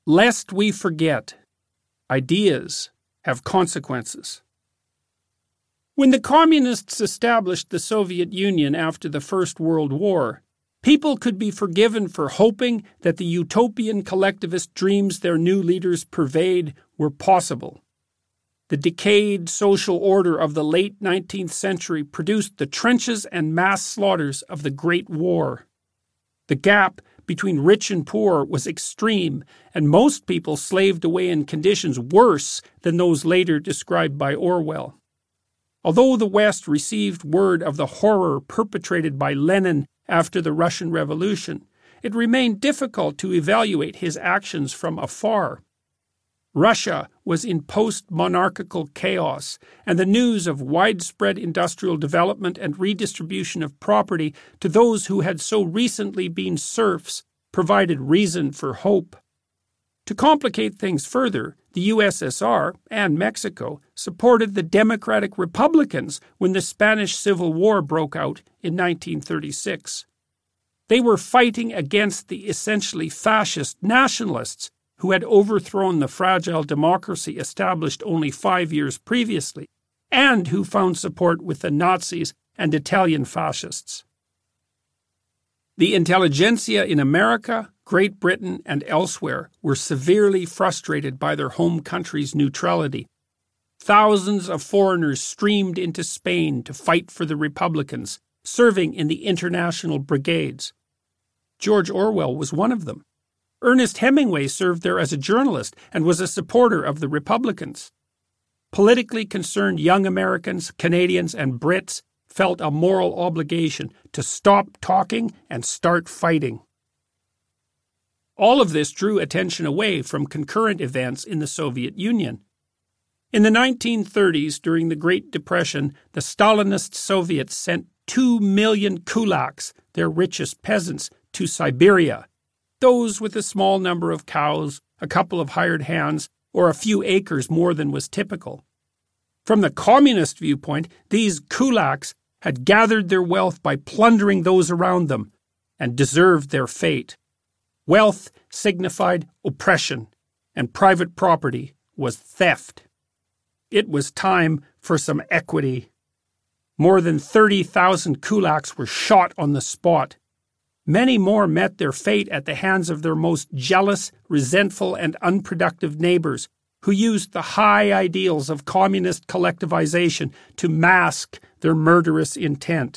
Lest we forget, ideas have consequences. When the Communists established the Soviet Union after the First World War, people could be forgiven for hoping that the utopian collectivist dreams their new leaders purveyed were possible. The decayed social order of the late 19th century produced the trenches and mass slaughters of the Great War. The gap between rich and poor was extreme, and most people slaved away in conditions worse than those later described by Orwell. Although the West received word of the horror perpetrated by Lenin after the Russian Revolution, it remained difficult to evaluate his actions from afar. Russia was in post-monarchical chaos, and the news of widespread industrial development and redistribution of property to those who had so recently been serfs provided reason for hope. To complicate things further, the USSR and Mexico supported the Democratic Republicans when the Spanish Civil War broke out in 1936. They were fighting against the essentially fascist nationalists who had overthrown the fragile democracy established only 5 years previously, and who found support with the Nazis and Italian fascists. The intelligentsia in America, Great Britain, and elsewhere were severely frustrated by their home country's neutrality. Thousands of foreigners streamed into Spain to fight for the Republicans, serving in the international brigades. George Orwell was one of them. Ernest Hemingway served there as a journalist and was a supporter of the Republicans. Politically concerned young Americans, Canadians, and Brits felt a moral obligation to stop talking and start fighting. All of this drew attention away from concurrent events in the Soviet Union. In the 1930s, during the Great Depression, the Stalinist Soviets sent 2 million kulaks, their richest peasants, to Siberia. Those with a small number of cows, a couple of hired hands, or a few acres more than was typical. From the communist viewpoint, these kulaks had gathered their wealth by plundering those around them, and deserved their fate. Wealth signified oppression, and private property was theft. It was time for some equity. More than 30,000 kulaks were shot on the spot. Many more met their fate at the hands of their most jealous, resentful, and unproductive neighbors, who used the high ideals of communist collectivization to mask their murderous intent.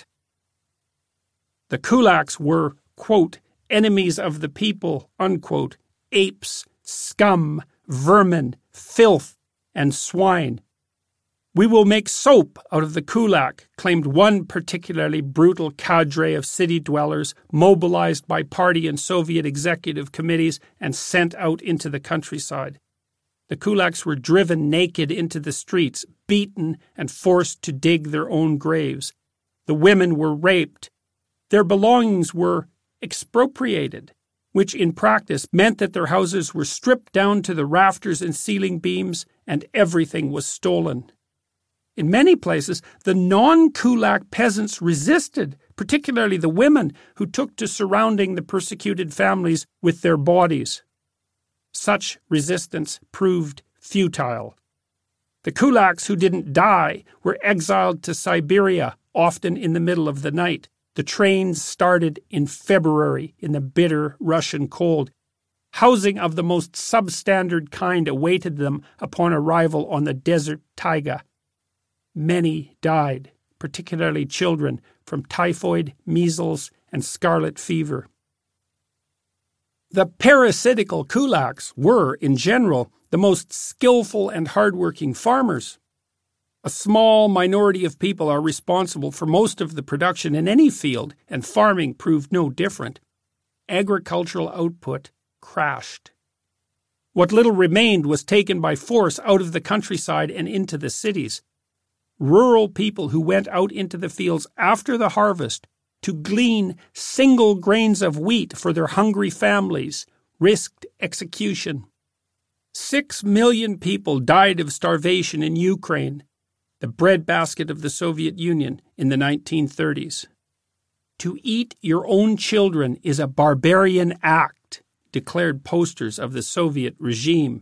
The kulaks were, quote, enemies of the people, unquote, apes, scum, vermin, filth, and swine. We will make soap out of the kulak, claimed one particularly brutal cadre of city dwellers mobilized by party and Soviet executive committees and sent out into the countryside. The kulaks were driven naked into the streets, beaten, and forced to dig their own graves. The women were raped. Their belongings were expropriated, which in practice meant that their houses were stripped down to the rafters and ceiling beams, and everything was stolen. In many places, the non-kulak peasants resisted, particularly the women who took to surrounding the persecuted families with their bodies. Such resistance proved futile. The kulaks who didn't die were exiled to Siberia, often in the middle of the night. The trains started in February in the bitter Russian cold. Housing of the most substandard kind awaited them upon arrival on the desert taiga. Many died, particularly children, from typhoid, measles, and scarlet fever. The parasitical kulaks were, in general, the most skillful and hardworking farmers. A small minority of people are responsible for most of the production in any field, and farming proved no different. Agricultural output crashed. What little remained was taken by force out of the countryside and into the cities. Rural people who went out into the fields after the harvest to glean single grains of wheat for their hungry families risked execution. 6 million people died of starvation in Ukraine, the breadbasket of the Soviet Union in the 1930s. To eat your own children is a barbarian act, declared posters of the Soviet regime.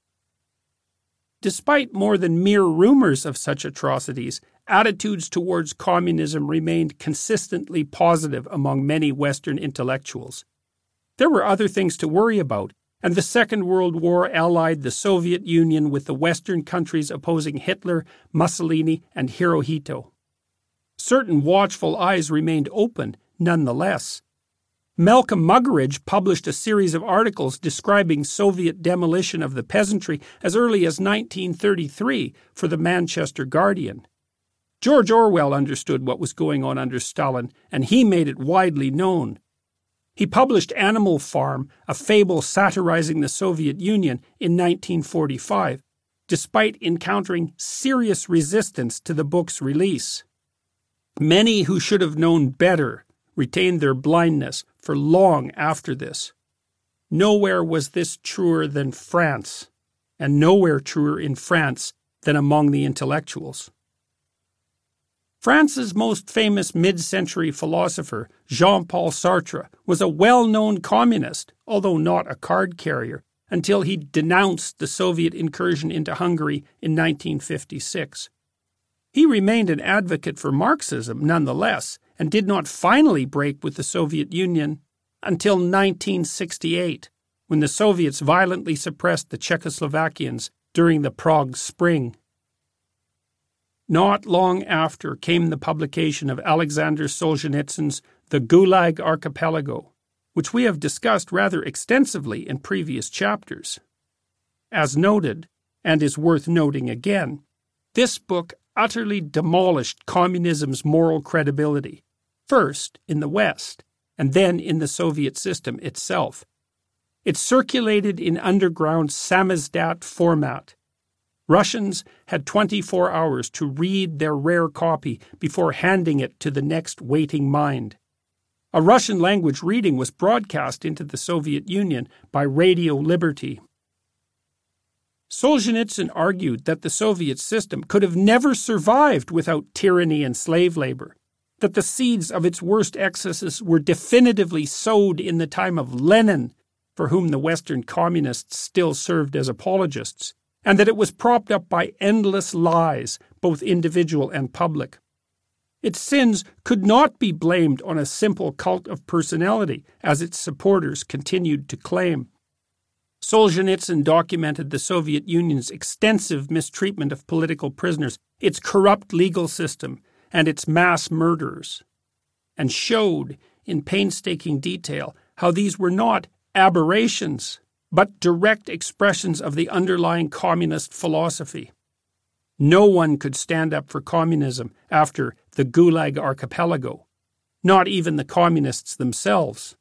Despite more than mere rumors of such atrocities, attitudes towards communism remained consistently positive among many Western intellectuals. There were other things to worry about, and the Second World War allied the Soviet Union with the Western countries opposing Hitler, Mussolini, and Hirohito. Certain watchful eyes remained open, nonetheless. Malcolm Muggeridge published a series of articles describing Soviet demolition of the peasantry as early as 1933 for the Manchester Guardian. George Orwell understood what was going on under Stalin, and he made it widely known. He published Animal Farm, a fable satirizing the Soviet Union, in 1945, despite encountering serious resistance to the book's release. Many who should have known better retained their blindness for long after this. Nowhere was this truer than France, and nowhere truer in France than among the intellectuals. France's most famous mid-century philosopher, Jean-Paul Sartre, was a well-known communist, although not a card carrier, until he denounced the Soviet incursion into Hungary in 1956. He remained an advocate for Marxism nonetheless, and did not finally break with the Soviet Union until 1968, when the Soviets violently suppressed the Czechoslovakians during the Prague Spring. Not long after came the publication of Alexander Solzhenitsyn's The Gulag Archipelago, which we have discussed rather extensively in previous chapters. As noted, and is worth noting again, this book utterly demolished communism's moral credibility, first in the West, and then in the Soviet system itself. It circulated in underground samizdat format. Russians had 24 hours to read their rare copy before handing it to the next waiting mind. A Russian-language reading was broadcast into the Soviet Union by Radio Liberty. Solzhenitsyn argued that the Soviet system could have never survived without tyranny and slave labor, that the seeds of its worst excesses were definitively sowed in the time of Lenin, for whom the Western communists still served as apologists, and that it was propped up by endless lies, both individual and public. Its sins could not be blamed on a simple cult of personality, as its supporters continued to claim. Solzhenitsyn documented the Soviet Union's extensive mistreatment of political prisoners, its corrupt legal system, and its mass murderers, and showed in painstaking detail how these were not aberrations, but direct expressions of the underlying communist philosophy. No one could stand up for communism after the Gulag Archipelago, not even the communists themselves.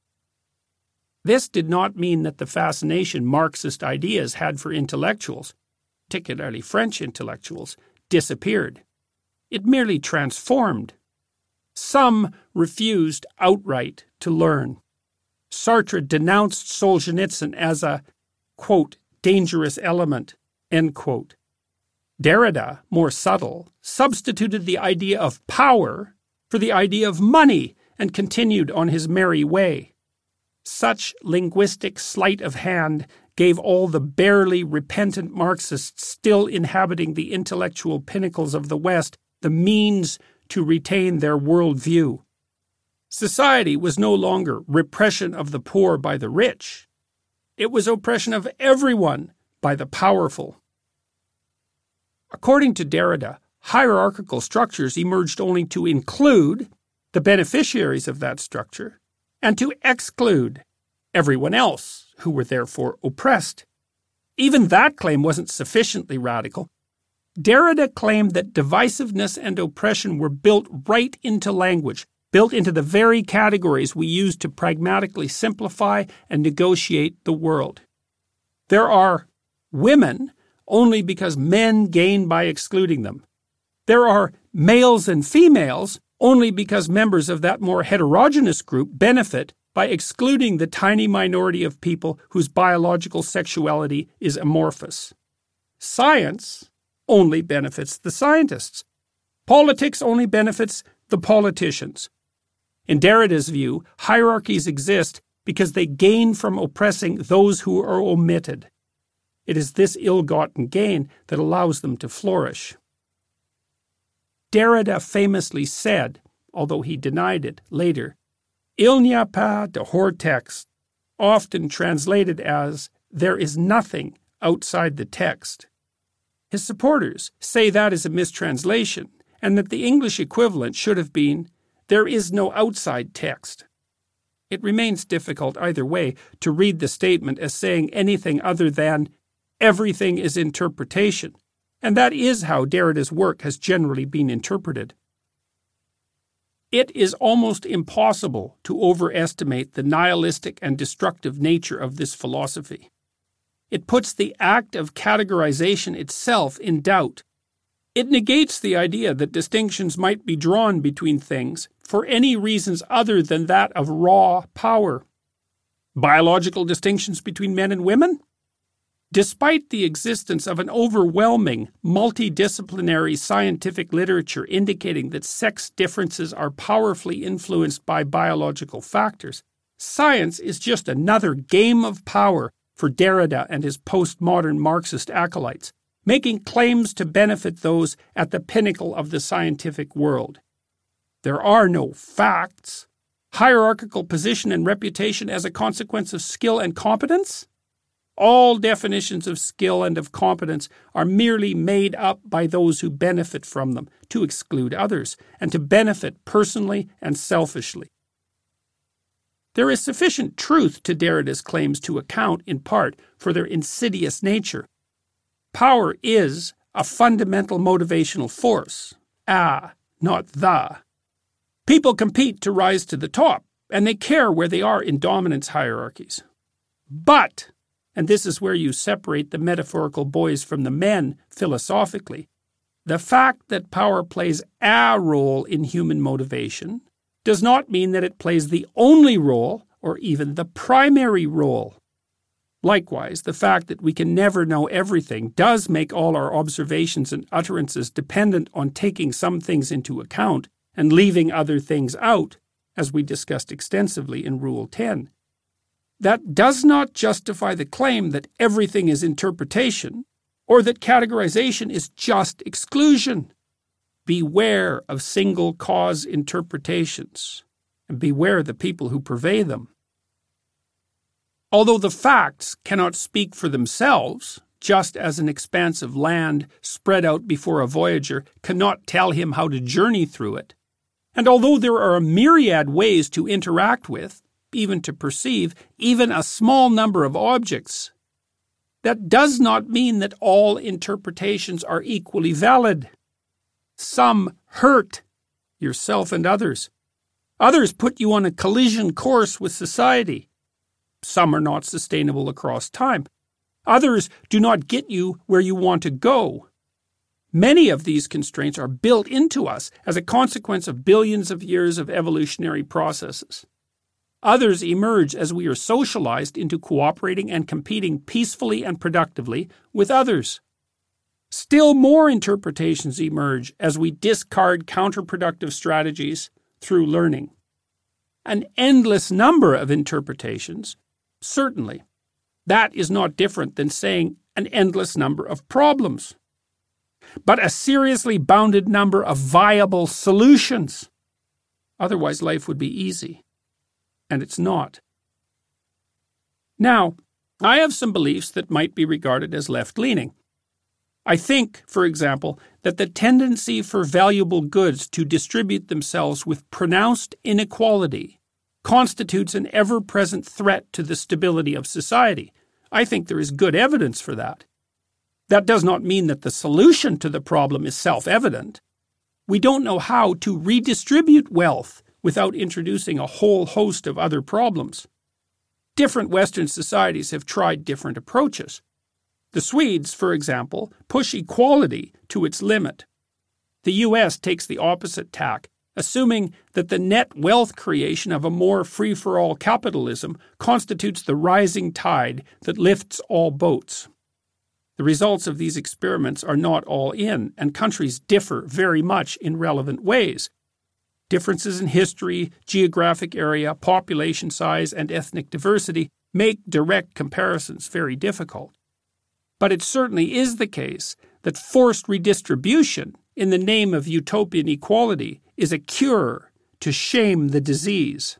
This did not mean that the fascination Marxist ideas had for intellectuals, particularly French intellectuals, disappeared. It merely transformed. Some refused outright to learn. Sartre denounced Solzhenitsyn as a, quote, dangerous element, end quote. Derrida, more subtle, substituted the idea of power for the idea of money and continued on his merry way. Such linguistic sleight of hand gave all the barely repentant Marxists still inhabiting the intellectual pinnacles of the West the means to retain their worldview. Society was no longer repression of the poor by the rich. It was oppression of everyone by the powerful. According to Derrida, hierarchical structures emerged only to include the beneficiaries of that structure and to exclude everyone else who were therefore oppressed. Even that claim wasn't sufficiently radical. Derrida claimed that divisiveness and oppression were built right into language, built into the very categories we use to pragmatically simplify and negotiate the world. There are women only because men gain by excluding them. There are males and females only because members of that more heterogeneous group benefit by excluding the tiny minority of people whose biological sexuality is amorphous. Science only benefits the scientists. Politics only benefits the politicians. In Derrida's view, hierarchies exist because they gain from oppressing those who are omitted. It is this ill-gotten gain that allows them to flourish. Derrida famously said, although he denied it later, "Il n'y a pas de hors texte," often translated as, "there is nothing outside the text." His supporters say that is a mistranslation, and that the English equivalent should have been, "there is no outside text." It remains difficult either way to read the statement as saying anything other than, everything is interpretation, and that is how Derrida's work has generally been interpreted. It is almost impossible to overestimate the nihilistic and destructive nature of this philosophy. It puts the act of categorization itself in doubt. It negates the idea that distinctions might be drawn between things for any reasons other than that of raw power. Biological distinctions between men and women? Despite the existence of an overwhelming, multidisciplinary scientific literature indicating that sex differences are powerfully influenced by biological factors, science is just another game of power for Derrida and his postmodern Marxist acolytes, making claims to benefit those at the pinnacle of the scientific world. There are no facts. Hierarchical position and reputation as a consequence of skill and competence? All definitions of skill and of competence are merely made up by those who benefit from them, to exclude others, and to benefit personally and selfishly. There is sufficient truth to Derrida's claims to account, in part, for their insidious nature. Power is a fundamental motivational force, not the. People compete to rise to the top, and they care where they are in dominance hierarchies. But, and this is where you separate the metaphorical boys from the men philosophically, the fact that power plays a role in human motivation does not mean that it plays the only role or even the primary role. Likewise, the fact that we can never know everything does make all our observations and utterances dependent on taking some things into account and leaving other things out, as we discussed extensively in Rule 10. That does not justify the claim that everything is interpretation, or that categorization is just exclusion. Beware of single cause interpretations, and beware the people who purvey them. Although the facts cannot speak for themselves, just as an expanse of land spread out before a voyager cannot tell him how to journey through it, and although there are a myriad ways to interact with, even to perceive, even a small number of objects, that does not mean that all interpretations are equally valid. Some hurt yourself and others. Others put you on a collision course with society. Some are not sustainable across time. Others do not get you where you want to go. Many of these constraints are built into us as a consequence of billions of years of evolutionary processes. Others emerge as we are socialized into cooperating and competing peacefully and productively with others. Still more interpretations emerge as we discard counterproductive strategies through learning. An endless number of interpretations, certainly. That is not different than saying an endless number of problems. But a seriously bounded number of viable solutions. Otherwise, life would be easy. And it's not. Now, I have some beliefs that might be regarded as left-leaning. I think, for example, that the tendency for valuable goods to distribute themselves with pronounced inequality constitutes an ever-present threat to the stability of society. I think there is good evidence for that. That does not mean that the solution to the problem is self-evident. We don't know how to redistribute wealth without introducing a whole host of other problems. Different Western societies have tried different approaches. The Swedes, for example, push equality to its limit. The U.S. takes the opposite tack, assuming that the net wealth creation of a more free-for-all capitalism constitutes the rising tide that lifts all boats. The results of these experiments are not all in, and countries differ very much in relevant ways. Differences in history, geographic area, population size, and ethnic diversity make direct comparisons very difficult. But it certainly is the case that forced redistribution in the name of utopian equality is a cure to shame the disease.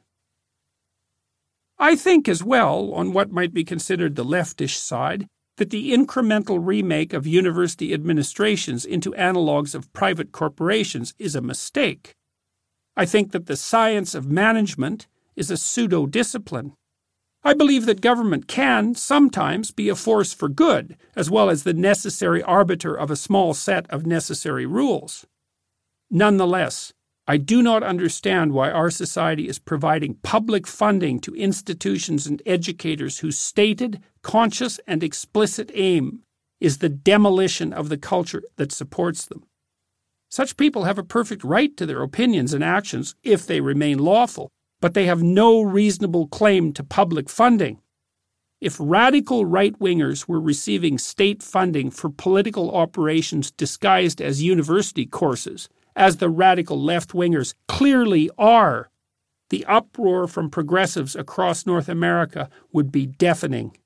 I think as well, on what might be considered the leftish side, that the incremental remake of university administrations into analogues of private corporations is a mistake. I think that the science of management is a pseudo-discipline. I believe that government can sometimes be a force for good, as well as the necessary arbiter of a small set of necessary rules. Nonetheless, I do not understand why our society is providing public funding to institutions and educators whose stated, conscious, and explicit aim is the demolition of the culture that supports them. Such people have a perfect right to their opinions and actions if they remain lawful, but they have no reasonable claim to public funding. If radical right-wingers were receiving state funding for political operations disguised as university courses, as the radical left-wingers clearly are, the uproar from progressives across North America would be deafening.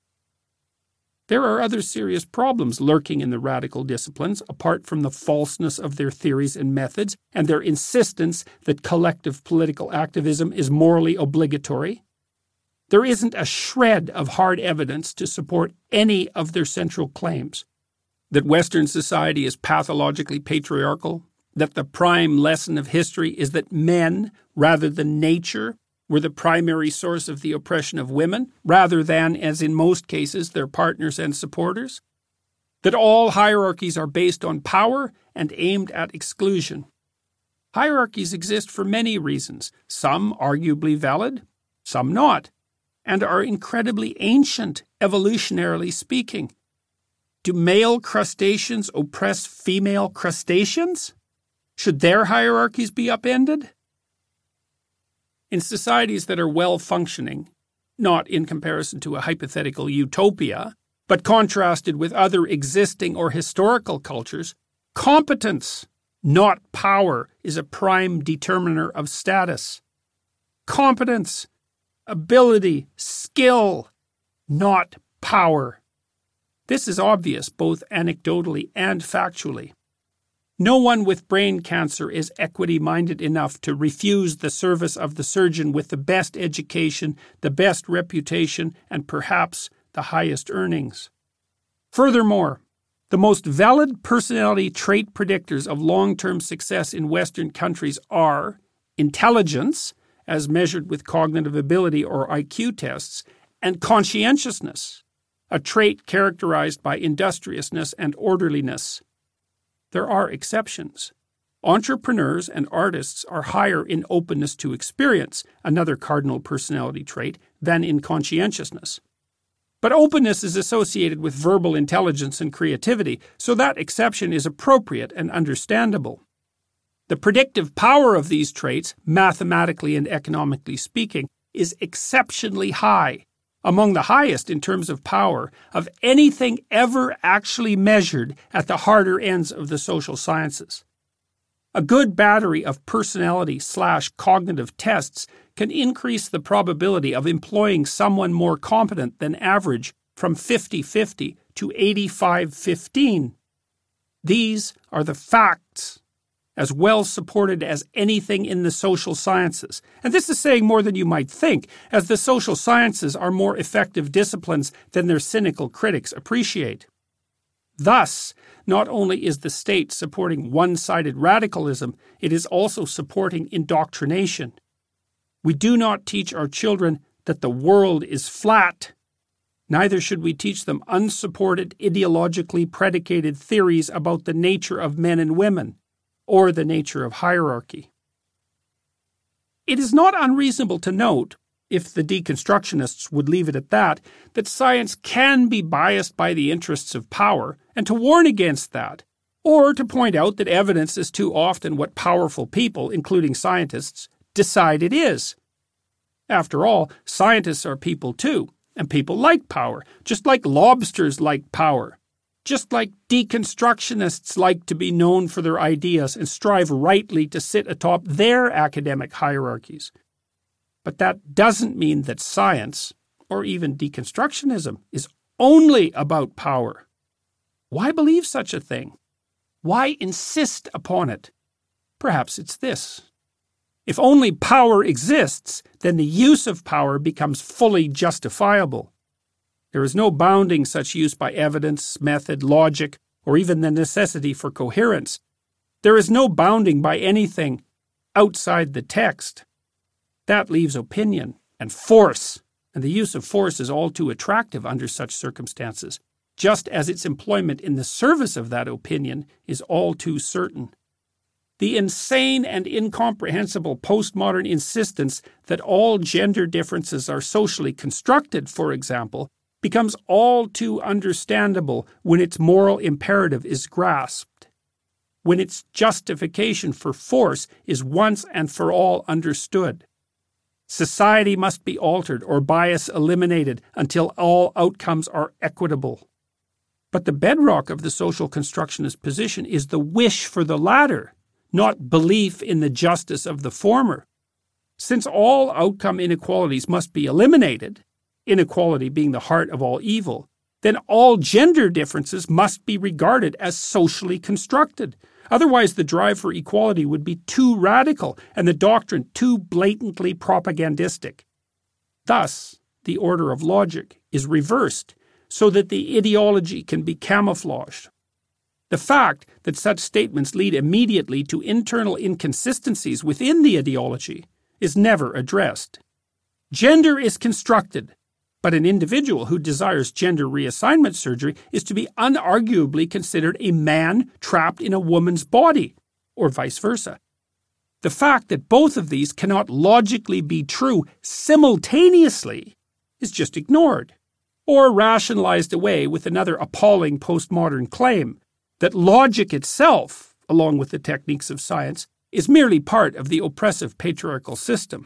There are other serious problems lurking in the radical disciplines, apart from the falseness of their theories and methods and their insistence that collective political activism is morally obligatory. There isn't a shred of hard evidence to support any of their central claims. That Western society is pathologically patriarchal, that the prime lesson of history is that men, rather than nature, were the primary source of the oppression of women, rather than, as in most cases, their partners and supporters. That all hierarchies are based on power and aimed at exclusion. Hierarchies exist for many reasons, some arguably valid, some not, and are incredibly ancient, evolutionarily speaking. Do male crustaceans oppress female crustaceans? Should their hierarchies be upended? In societies that are well-functioning, not in comparison to a hypothetical utopia, but contrasted with other existing or historical cultures, competence, not power, is a prime determiner of status. Competence, ability, skill, not power. This is obvious both anecdotally and factually. No one with brain cancer is equity-minded enough to refuse the service of the surgeon with the best education, the best reputation, and perhaps the highest earnings. Furthermore, the most valid personality trait predictors of long-term success in Western countries are intelligence, as measured with cognitive ability or IQ tests, and conscientiousness, a trait characterized by industriousness and orderliness. There are exceptions. Entrepreneurs and artists are higher in openness to experience, another cardinal personality trait, than in conscientiousness. But openness is associated with verbal intelligence and creativity, so that exception is appropriate and understandable. The predictive power of these traits, mathematically and economically speaking, is exceptionally high, among the highest in terms of power of anything ever actually measured at the harder ends of the social sciences. A good battery of personality/cognitive tests can increase the probability of employing someone more competent than average from 50-50 to 85-15. These are the facts, as well supported as anything in the social sciences. And this is saying more than you might think, as the social sciences are more effective disciplines than their cynical critics appreciate. Thus, not only is the state supporting one-sided radicalism, it is also supporting indoctrination. We do not teach our children that the world is flat. Neither should we teach them unsupported, ideologically predicated theories about the nature of men and women, or the nature of hierarchy. It is not unreasonable to note, if the deconstructionists would leave it at that science can be biased by the interests of power, and to warn against that, or to point out that evidence is too often what powerful people, including scientists, decide it is. After all, scientists are people too, and people like power, just like lobsters like power. just like deconstructionists like to be known for their ideas and strive rightly to sit atop their academic hierarchies. But that doesn't mean that science, or even deconstructionism, is only about power. Why believe such a thing? Why insist upon it? Perhaps it's this. If only power exists, then the use of power becomes fully justifiable. There is no bounding such use by evidence, method, logic, or even the necessity for coherence. There is no bounding by anything outside the text. That leaves opinion and force, and the use of force is all too attractive under such circumstances, just as its employment in the service of that opinion is all too certain. The insane and incomprehensible postmodern insistence that all gender differences are socially constructed, for example, becomes all too understandable when its moral imperative is grasped, when its justification for force is once and for all understood. Society must be altered or bias eliminated until all outcomes are equitable. But the bedrock of the social constructionist position is the wish for the latter, not belief in the justice of the former. Since all outcome inequalities must be eliminated, inequality being the heart of all evil, then all gender differences must be regarded as socially constructed. Otherwise, the drive for equality would be too radical and the doctrine too blatantly propagandistic. Thus, the order of logic is reversed so that the ideology can be camouflaged. The fact that such statements lead immediately to internal inconsistencies within the ideology is never addressed. Gender is constructed, but an individual who desires gender reassignment surgery is to be unarguably considered a man trapped in a woman's body, or vice versa. The fact that both of these cannot logically be true simultaneously is just ignored, or rationalized away with another appalling postmodern claim that logic itself, along with the techniques of science, is merely part of the oppressive patriarchal system.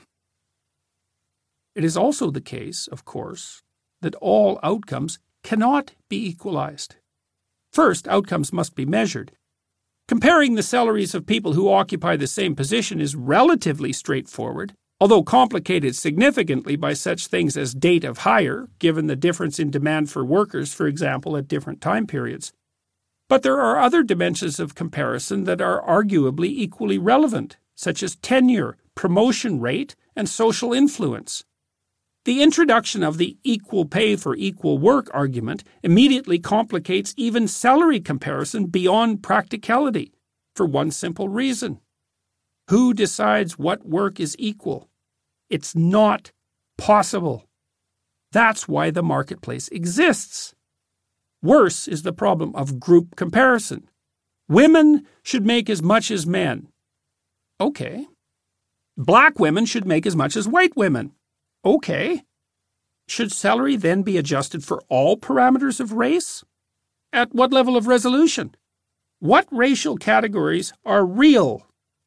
It is also the case, of course, that all outcomes cannot be equalized. First, outcomes must be measured. Comparing the salaries of people who occupy the same position is relatively straightforward, although complicated significantly by such things as date of hire, given the difference in demand for workers, for example, at different time periods. But there are other dimensions of comparison that are arguably equally relevant, such as tenure, promotion rate, and social influence. The introduction of the equal pay for equal work argument immediately complicates even salary comparison beyond practicality, for one simple reason. Who decides what work is equal? It's not possible. That's why the marketplace exists. Worse is the problem of group comparison. Women should make as much as men. Okay. Black women should make as much as white women. Okay. Should salary then be adjusted for all parameters of race? At what level of resolution? What racial categories are real?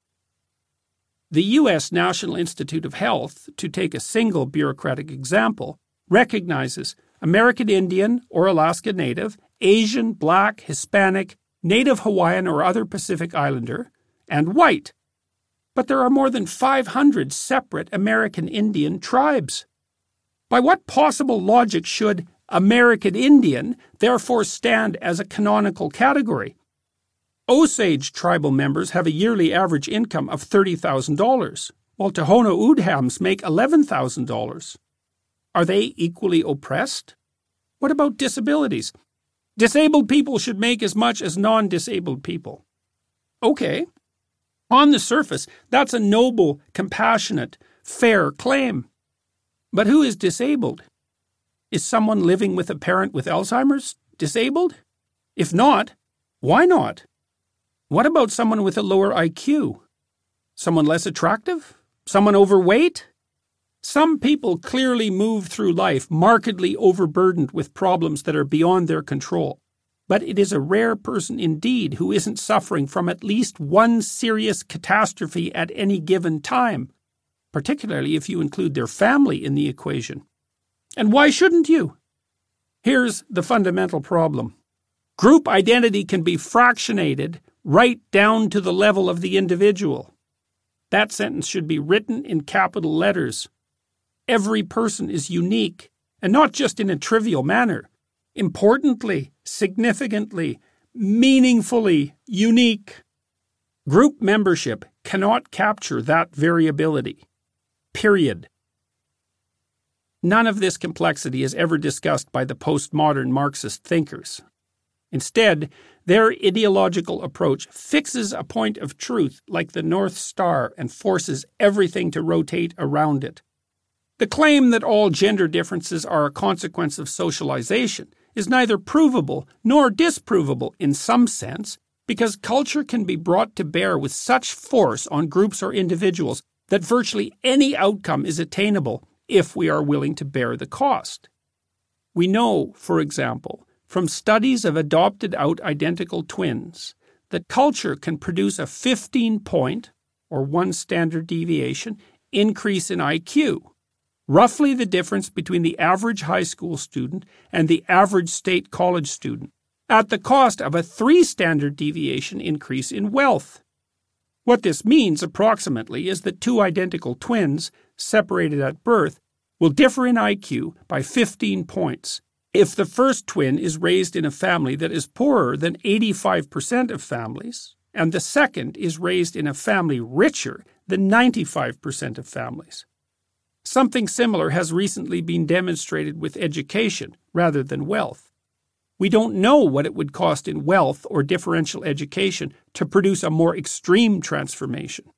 The U.S. National Institute of Health, to take a single bureaucratic example, recognizes American Indian or Alaska Native, Asian, Black, Hispanic, Native Hawaiian or other Pacific Islander, and white. But there are more than 500 separate American Indian tribes. By what possible logic should American Indian therefore stand as a canonical category? Osage tribal members have a yearly average income of $30,000, while Tohono O'odhams make $11,000. Are they equally oppressed? What about disabilities? Disabled people should make as much as non-disabled people. Okay. On the surface, that's a noble, compassionate, fair claim. But who is disabled? Is someone living with a parent with Alzheimer's disabled? If not, why not? What about someone with a lower IQ? Someone less attractive? Someone overweight? Some people clearly move through life markedly overburdened with problems that are beyond their control. But it is a rare person indeed who isn't suffering from at least one serious catastrophe at any given time, particularly if you include their family in the equation. And why shouldn't you? Here's the fundamental problem. Group identity can be fractionated right down to the level of the individual. That sentence should be written in capital letters. Every person is unique, and not just in a trivial manner. Importantly, significantly, meaningfully unique. Group membership cannot capture that variability. Period. None of this complexity is ever discussed by the postmodern Marxist thinkers. Instead, their ideological approach fixes a point of truth like the North Star and forces everything to rotate around it. The claim that all gender differences are a consequence of socialization is neither provable nor disprovable in some sense, because culture can be brought to bear with such force on groups or individuals that virtually any outcome is attainable if we are willing to bear the cost. We know, for example, from studies of adopted-out identical twins, that culture can produce a 15-point, or 1 standard deviation, increase in IQ, roughly the difference between the average high school student and the average state college student, at the cost of a 3 standard deviation increase in wealth. What this means approximately is that 2 identical twins, separated at birth, will differ in IQ by 15 points if the first twin is raised in a family that is poorer than 85% of families, and the second is raised in a family richer than 95% of families. Something similar has recently been demonstrated with education rather than wealth. We don't know what it would cost in wealth or differential education to produce a more extreme transformation.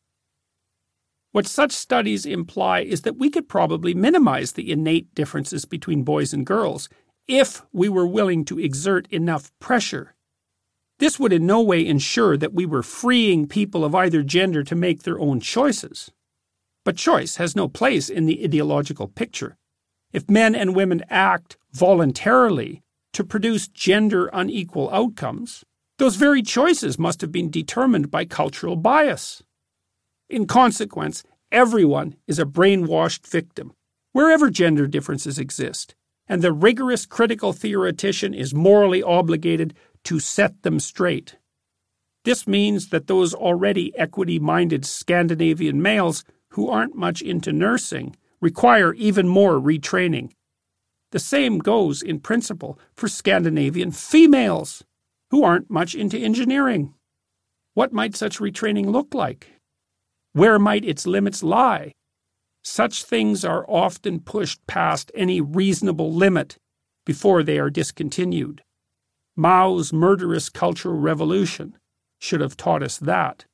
What such studies imply is that we could probably minimize the innate differences between boys and girls if we were willing to exert enough pressure. This would in no way ensure that we were freeing people of either gender to make their own choices. But choice has no place in the ideological picture. If men and women act voluntarily to produce gender unequal outcomes, those very choices must have been determined by cultural bias. In consequence, everyone is a brainwashed victim, wherever gender differences exist, and the rigorous critical theoretician is morally obligated to set them straight. This means that those already equity-minded Scandinavian males who aren't much into nursing require even more retraining. The same goes, in principle, for Scandinavian females who aren't much into engineering. What might such retraining look like? Where might its limits lie? Such things are often pushed past any reasonable limit before they are discontinued. Mao's murderous Cultural Revolution should have taught us that.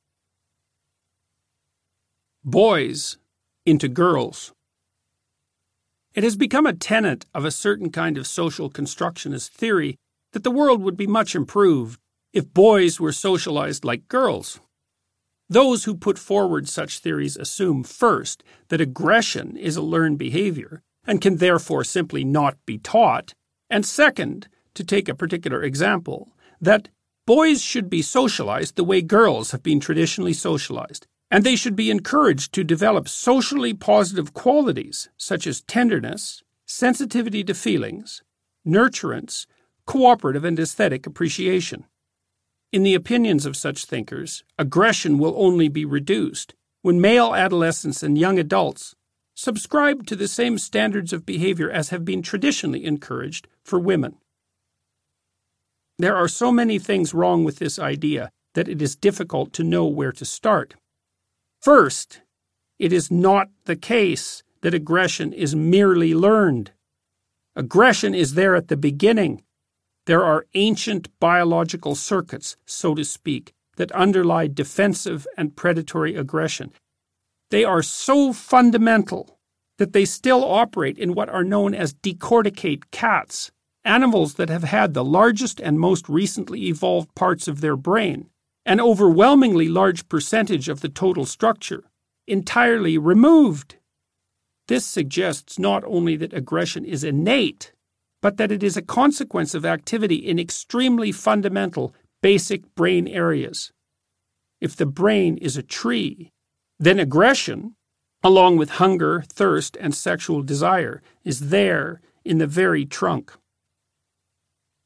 Boys into girls. It has become a tenet of a certain kind of social constructionist theory that the world would be much improved if boys were socialized like girls. Those who put forward such theories assume, first, that aggression is a learned behavior and can therefore simply not be taught, and second, to take a particular example, that boys should be socialized the way girls have been traditionally socialized, and they should be encouraged to develop socially positive qualities such as tenderness, sensitivity to feelings, nurturance, cooperative and aesthetic appreciation. In the opinions of such thinkers, aggression will only be reduced when male adolescents and young adults subscribe to the same standards of behavior as have been traditionally encouraged for women. There are so many things wrong with this idea that it is difficult to know where to start. First, it is not the case that aggression is merely learned. Aggression is there at the beginning. There are ancient biological circuits, so to speak, that underlie defensive and predatory aggression. They are so fundamental that they still operate in what are known as decorticate cats, animals that have had the largest and most recently evolved parts of their brain, an overwhelmingly large percentage of the total structure, entirely removed. This suggests not only that aggression is innate, but that it is a consequence of activity in extremely fundamental, basic brain areas. If the brain is a tree, then aggression, along with hunger, thirst, and sexual desire, is there in the very trunk.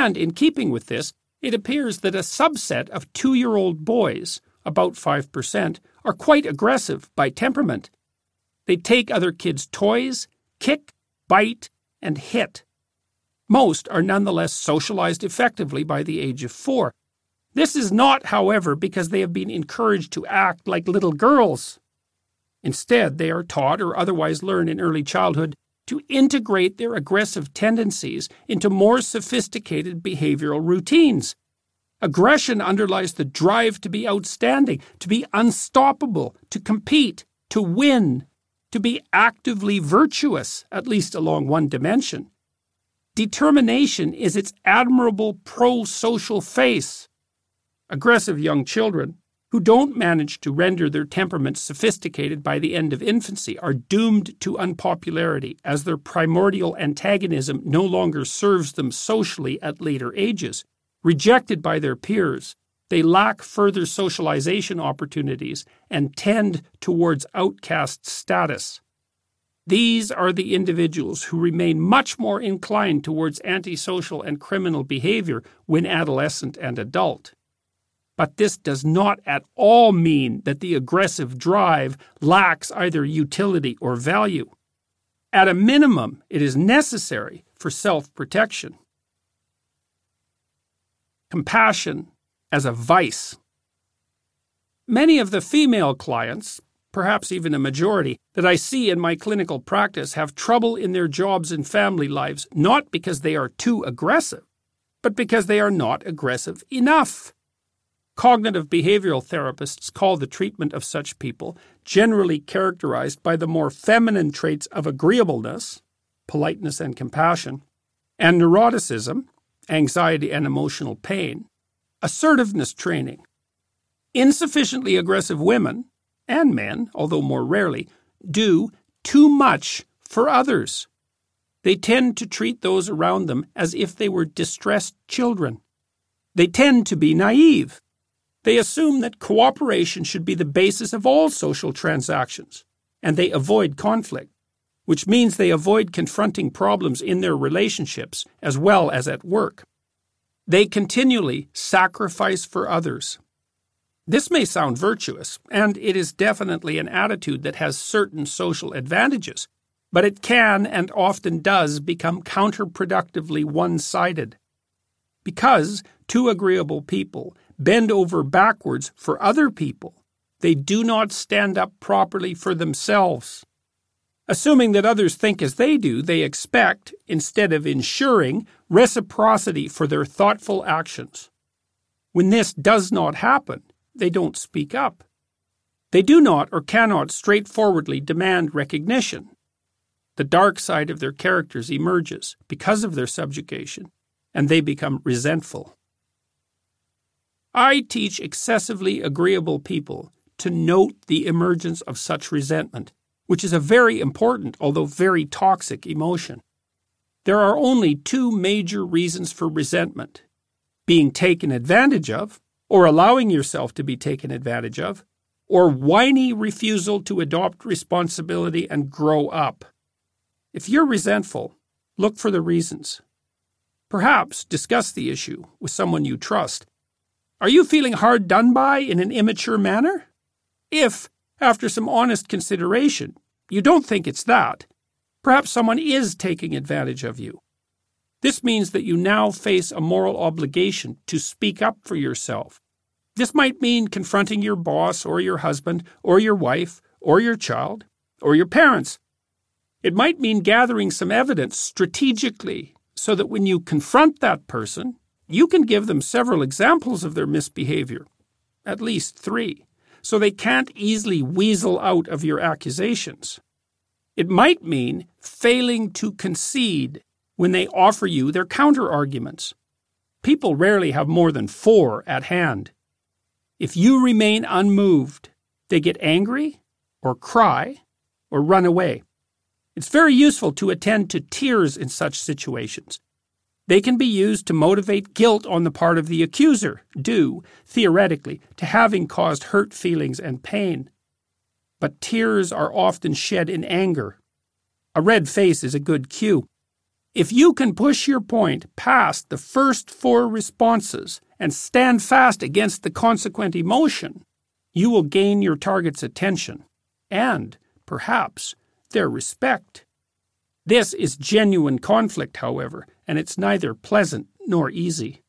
And in keeping with this, it appears that a subset of 2-year-old boys, about 5%, are quite aggressive by temperament. They take other kids' toys, kick, bite, and hit. Most are nonetheless socialized effectively by the age of 4. This is not, however, because they have been encouraged to act like little girls. Instead, they are taught or otherwise learn in early childhood to integrate their aggressive tendencies into more sophisticated behavioral routines. Aggression underlies the drive to be outstanding, to be unstoppable, to compete, to win, to be actively virtuous, at least along one dimension. Determination is its admirable pro-social face. Aggressive young children, who don't manage to render their temperaments sophisticated by the end of infancy, are doomed to unpopularity as their primordial antagonism no longer serves them socially at later ages. Rejected by their peers, they lack further socialization opportunities and tend towards outcast status. These are the individuals who remain much more inclined towards antisocial and criminal behavior when adolescent and adult. But this does not at all mean that the aggressive drive lacks either utility or value. At a minimum, it is necessary for self-protection. Compassion as a vice. Many of the female clients, perhaps even a majority, that I see in my clinical practice have trouble in their jobs and family lives, not because they are too aggressive, but because they are not aggressive enough. Cognitive behavioral therapists call the treatment of such people, generally characterized by the more feminine traits of agreeableness, politeness and compassion, and neuroticism, anxiety and emotional pain, assertiveness training. Insufficiently aggressive women, and men, although more rarely, do too much for others. They tend to treat those around them as if they were distressed children. They tend to be naive. They assume that cooperation should be the basis of all social transactions, and they avoid conflict, which means they avoid confronting problems in their relationships as well as at work. They continually sacrifice for others. This may sound virtuous, and it is definitely an attitude that has certain social advantages, but it can and often does become counterproductively one-sided. Because too agreeable people bend over backwards for other people, they do not stand up properly for themselves. Assuming that others think as they do, they expect, instead of ensuring, reciprocity for their thoughtful actions. When this does not happen, they don't speak up. They do not or cannot straightforwardly demand recognition. The dark side of their characters emerges because of their subjugation, and they become resentful. I teach excessively agreeable people to note the emergence of such resentment, which is a very important, although very toxic, emotion. There are only 2 major reasons for resentment: being taken advantage of, or allowing yourself to be taken advantage of, or whiny refusal to adopt responsibility and grow up. If you're resentful, look for the reasons. Perhaps discuss the issue with someone you trust. Are you feeling hard done by in an immature manner? If, after some honest consideration, you don't think it's that, perhaps someone is taking advantage of you. This means that you now face a moral obligation to speak up for yourself. This might mean confronting your boss or your husband or your wife or your child or your parents. It might mean gathering some evidence strategically so that when you confront that person, you can give them several examples of their misbehavior, at least 3, so they can't easily weasel out of your accusations. It might mean failing to concede when they offer you their counter-arguments. People rarely have more than 4 at hand. If you remain unmoved, they get angry, or cry, or run away. It's very useful to attend to tears in such situations. They can be used to motivate guilt on the part of the accuser, due, theoretically, to having caused hurt feelings and pain. But tears are often shed in anger. A red face is a good cue. If you can push your point past the first 4 responses and stand fast against the consequent emotion, you will gain your target's attention and, perhaps, their respect. This is genuine conflict, however, and it's neither pleasant nor easy.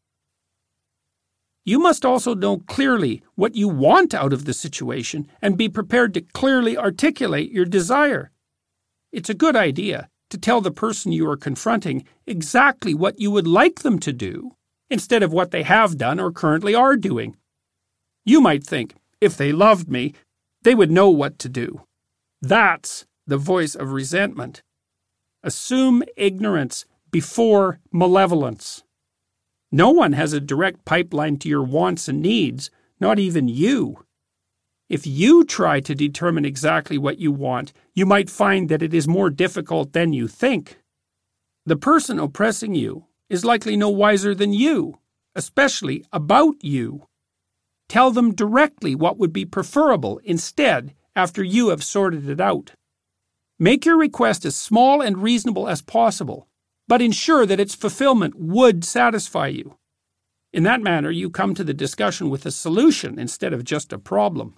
You must also know clearly what you want out of the situation and be prepared to clearly articulate your desire. It's a good idea to tell the person you are confronting exactly what you would like them to do, instead of what they have done or currently are doing. You might think, if they loved me, they would know what to do. That's the voice of resentment. Assume ignorance before malevolence. No one has a direct pipeline to your wants and needs, not even you. If you try to determine exactly what you want, you might find that it is more difficult than you think. The person oppressing you is likely no wiser than you, especially about you. Tell them directly what would be preferable instead after you have sorted it out. Make your request as small and reasonable as possible, but ensure that its fulfillment would satisfy you. In that manner, you come to the discussion with a solution instead of just a problem.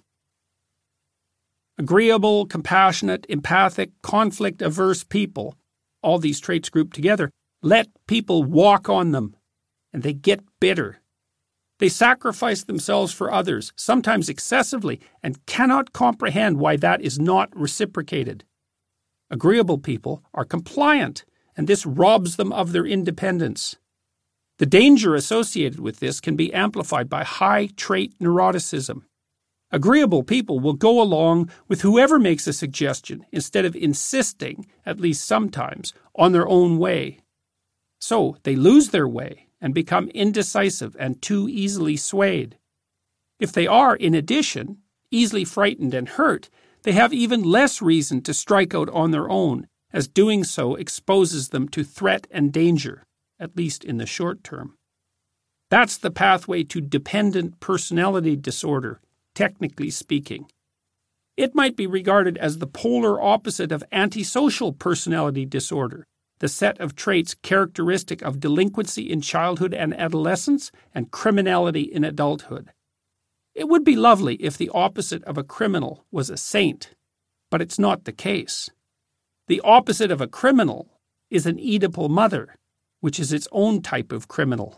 Agreeable, compassionate, empathic, conflict-averse people, all these traits grouped together, let people walk on them, and they get bitter. They sacrifice themselves for others, sometimes excessively, and cannot comprehend why that is not reciprocated. Agreeable people are compliant, and this robs them of their independence. The danger associated with this can be amplified by high trait neuroticism. Agreeable people will go along with whoever makes a suggestion instead of insisting, at least sometimes, on their own way. So they lose their way and become indecisive and too easily swayed. If they are, in addition, easily frightened and hurt, they have even less reason to strike out on their own, as doing so exposes them to threat and danger, at least in the short term. That's the pathway to dependent personality disorder, technically speaking. It might be regarded as the polar opposite of antisocial personality disorder, the set of traits characteristic of delinquency in childhood and adolescence and criminality in adulthood. It would be lovely if the opposite of a criminal was a saint, but it's not the case. The opposite of a criminal is an Oedipal mother, which is its own type of criminal.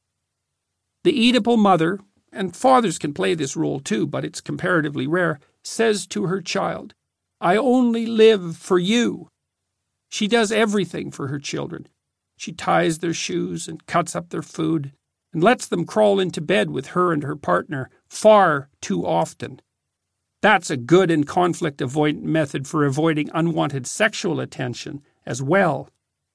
The Oedipal mother, and fathers can play this role too, but it's comparatively rare, says to her child, "I only live for you." She does everything for her children. She ties their shoes and cuts up their food and lets them crawl into bed with her and her partner far too often. That's a good and conflict avoidant method for avoiding unwanted sexual attention as well.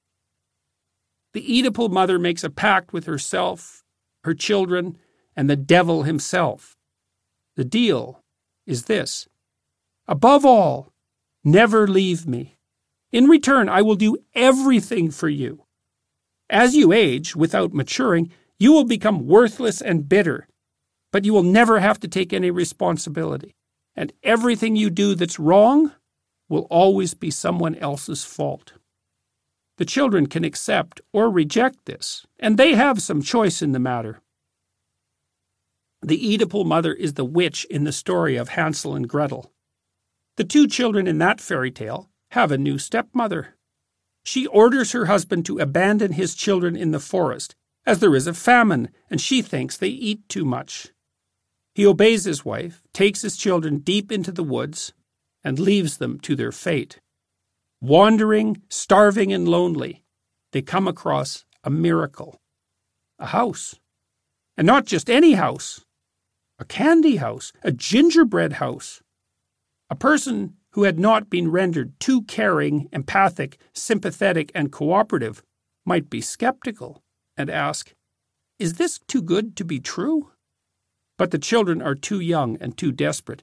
The Oedipal mother makes a pact with herself, her children, and the devil himself. The deal is this: above all, never leave me. In return, I will do everything for you. As you age, without maturing, you will become worthless and bitter, but you will never have to take any responsibility, and everything you do that's wrong will always be someone else's fault. The children can accept or reject this, and they have some choice in the matter. The Oedipal mother is the witch in the story of Hansel and Gretel. The 2 children in that fairy tale have a new stepmother. She orders her husband to abandon his children in the forest, as there is a famine, and she thinks they eat too much. He obeys his wife, takes his children deep into the woods, and leaves them to their fate. Wandering, starving, and lonely, they come across a miracle. A house. And not just any house. A candy house. A gingerbread house. A person who had not been rendered too caring, empathic, sympathetic, and cooperative might be skeptical and ask, "Is this too good to be true?" But the children are too young and too desperate.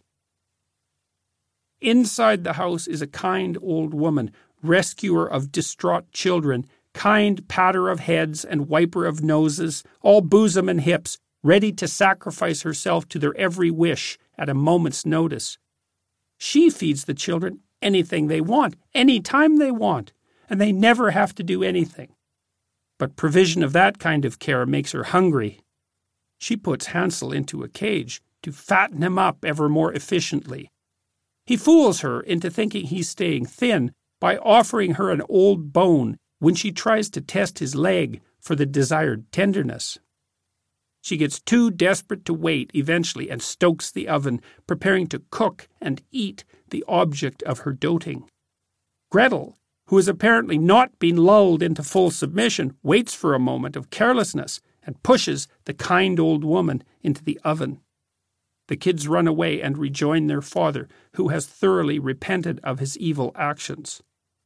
Inside the house is a kind old woman, rescuer of distraught children, kind patter of heads and wiper of noses, all bosom and hips, ready to sacrifice herself to their every wish at a moment's notice. She feeds the children anything they want, any time they want, and they never have to do anything. But provision of that kind of care makes her hungry. She puts Hansel into a cage to fatten him up ever more efficiently. He fools her into thinking he's staying thin by offering her an old bone when she tries to test his leg for the desired tenderness. She gets too desperate to wait eventually and stokes the oven, preparing to cook and eat the object of her doting. Gretel, who has apparently not been lulled into full submission, waits for a moment of carelessness and pushes the kind old woman into the oven. The kids run away and rejoin their father, who has thoroughly repented of his evil actions.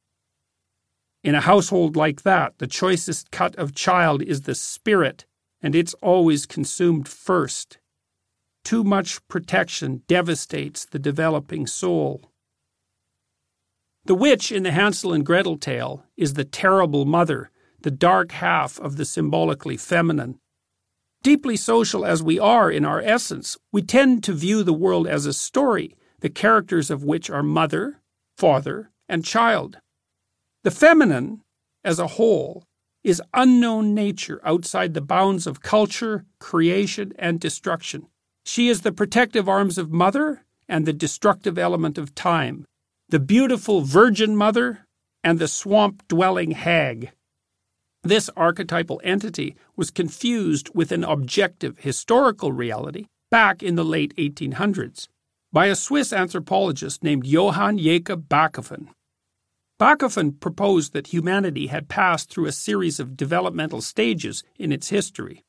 In a household like that, the choicest cut of child is the spirit, and it's always consumed first. Too much protection devastates the developing soul. The witch in the Hansel and Gretel tale is the terrible mother, the dark half of the symbolically feminine. Deeply social as we are in our essence, we tend to view the world as a story, the characters of which are mother, father, and child. The feminine, as a whole, is unknown nature outside the bounds of culture, creation, and destruction. She is the protective arms of mother and the destructive element of time, the beautiful virgin mother and the swamp-dwelling hag. This archetypal entity was confused with an objective historical reality back in the late 1800s by a Swiss anthropologist named Johann Jakob Bachofen. Bachofen proposed that humanity had passed through a series of developmental stages in its history.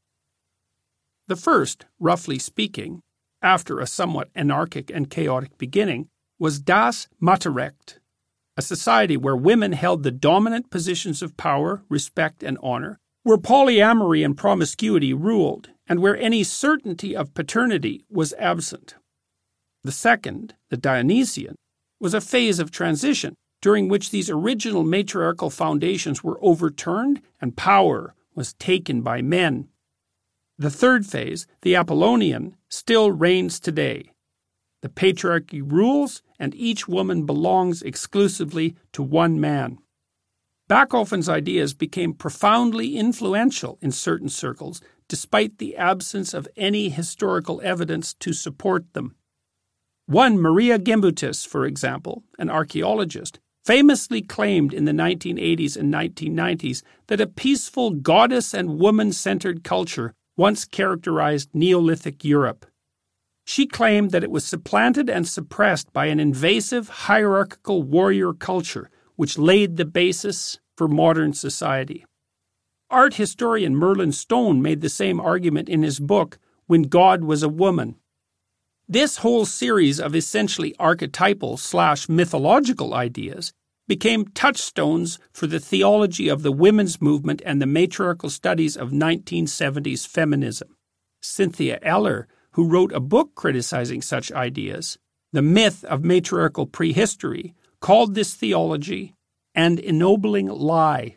The first, roughly speaking, after a somewhat anarchic and chaotic beginning, was Das Mutterrecht, a society where women held the dominant positions of power, respect, and honor, where polyamory and promiscuity ruled, and where any certainty of paternity was absent. The second, the Dionysian, was a phase of transition during which these original matriarchal foundations were overturned and power was taken by men. The third phase, the Apollonian, still reigns today. The patriarchy rules, and each woman belongs exclusively to one man. Bachofen's ideas became profoundly influential in certain circles, despite the absence of any historical evidence to support them. One Maria Gimbutas, for example, an archaeologist, famously claimed in the 1980s and 1990s that a peaceful goddess and woman-centered culture once characterized Neolithic Europe. She claimed that it was supplanted and suppressed by an invasive, hierarchical warrior culture which laid the basis for modern society. Art historian Merlin Stone made the same argument in his book, When God Was a Woman. This whole series of essentially archetypal/mythological ideas became touchstones for the theology of the women's movement and the matriarchal studies of 1970s feminism. Cynthia Eller, who wrote a book criticizing such ideas, The Myth of Matriarchal Prehistory, called this theology an ennobling lie.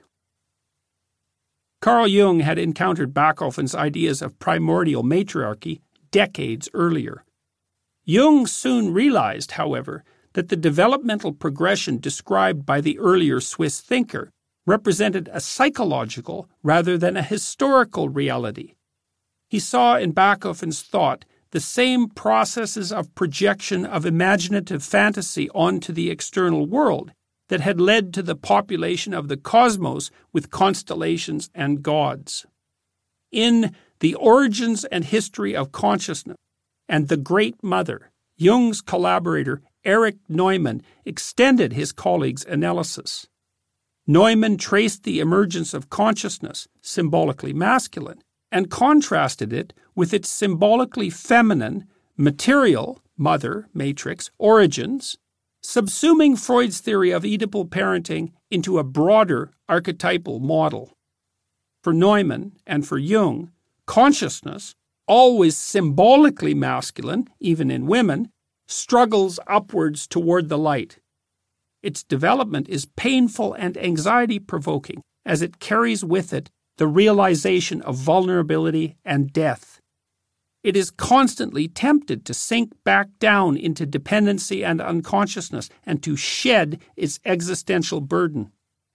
Carl Jung had encountered Bachofen's ideas of primordial matriarchy decades earlier. Jung soon realized, however, that the developmental progression described by the earlier Swiss thinker represented a psychological rather than a historical reality. He saw in Bachofen's thought the same processes of projection of imaginative fantasy onto the external world that had led to the population of the cosmos with constellations and gods. In The Origins and History of Consciousness and The Great Mother, Jung's collaborator Erich Neumann extended his colleague's analysis. Neumann traced the emergence of consciousness, symbolically masculine, and contrasted it with its symbolically feminine, material, mother, matrix, origins, subsuming Freud's theory of Oedipal parenting into a broader archetypal model. For Neumann and for Jung, consciousness, always symbolically masculine, even in women, struggles upwards toward the light. Its development is painful and anxiety-provoking as it carries with it the realization of vulnerability and death. It is constantly tempted to sink back down into dependency and unconsciousness and to shed its existential burden.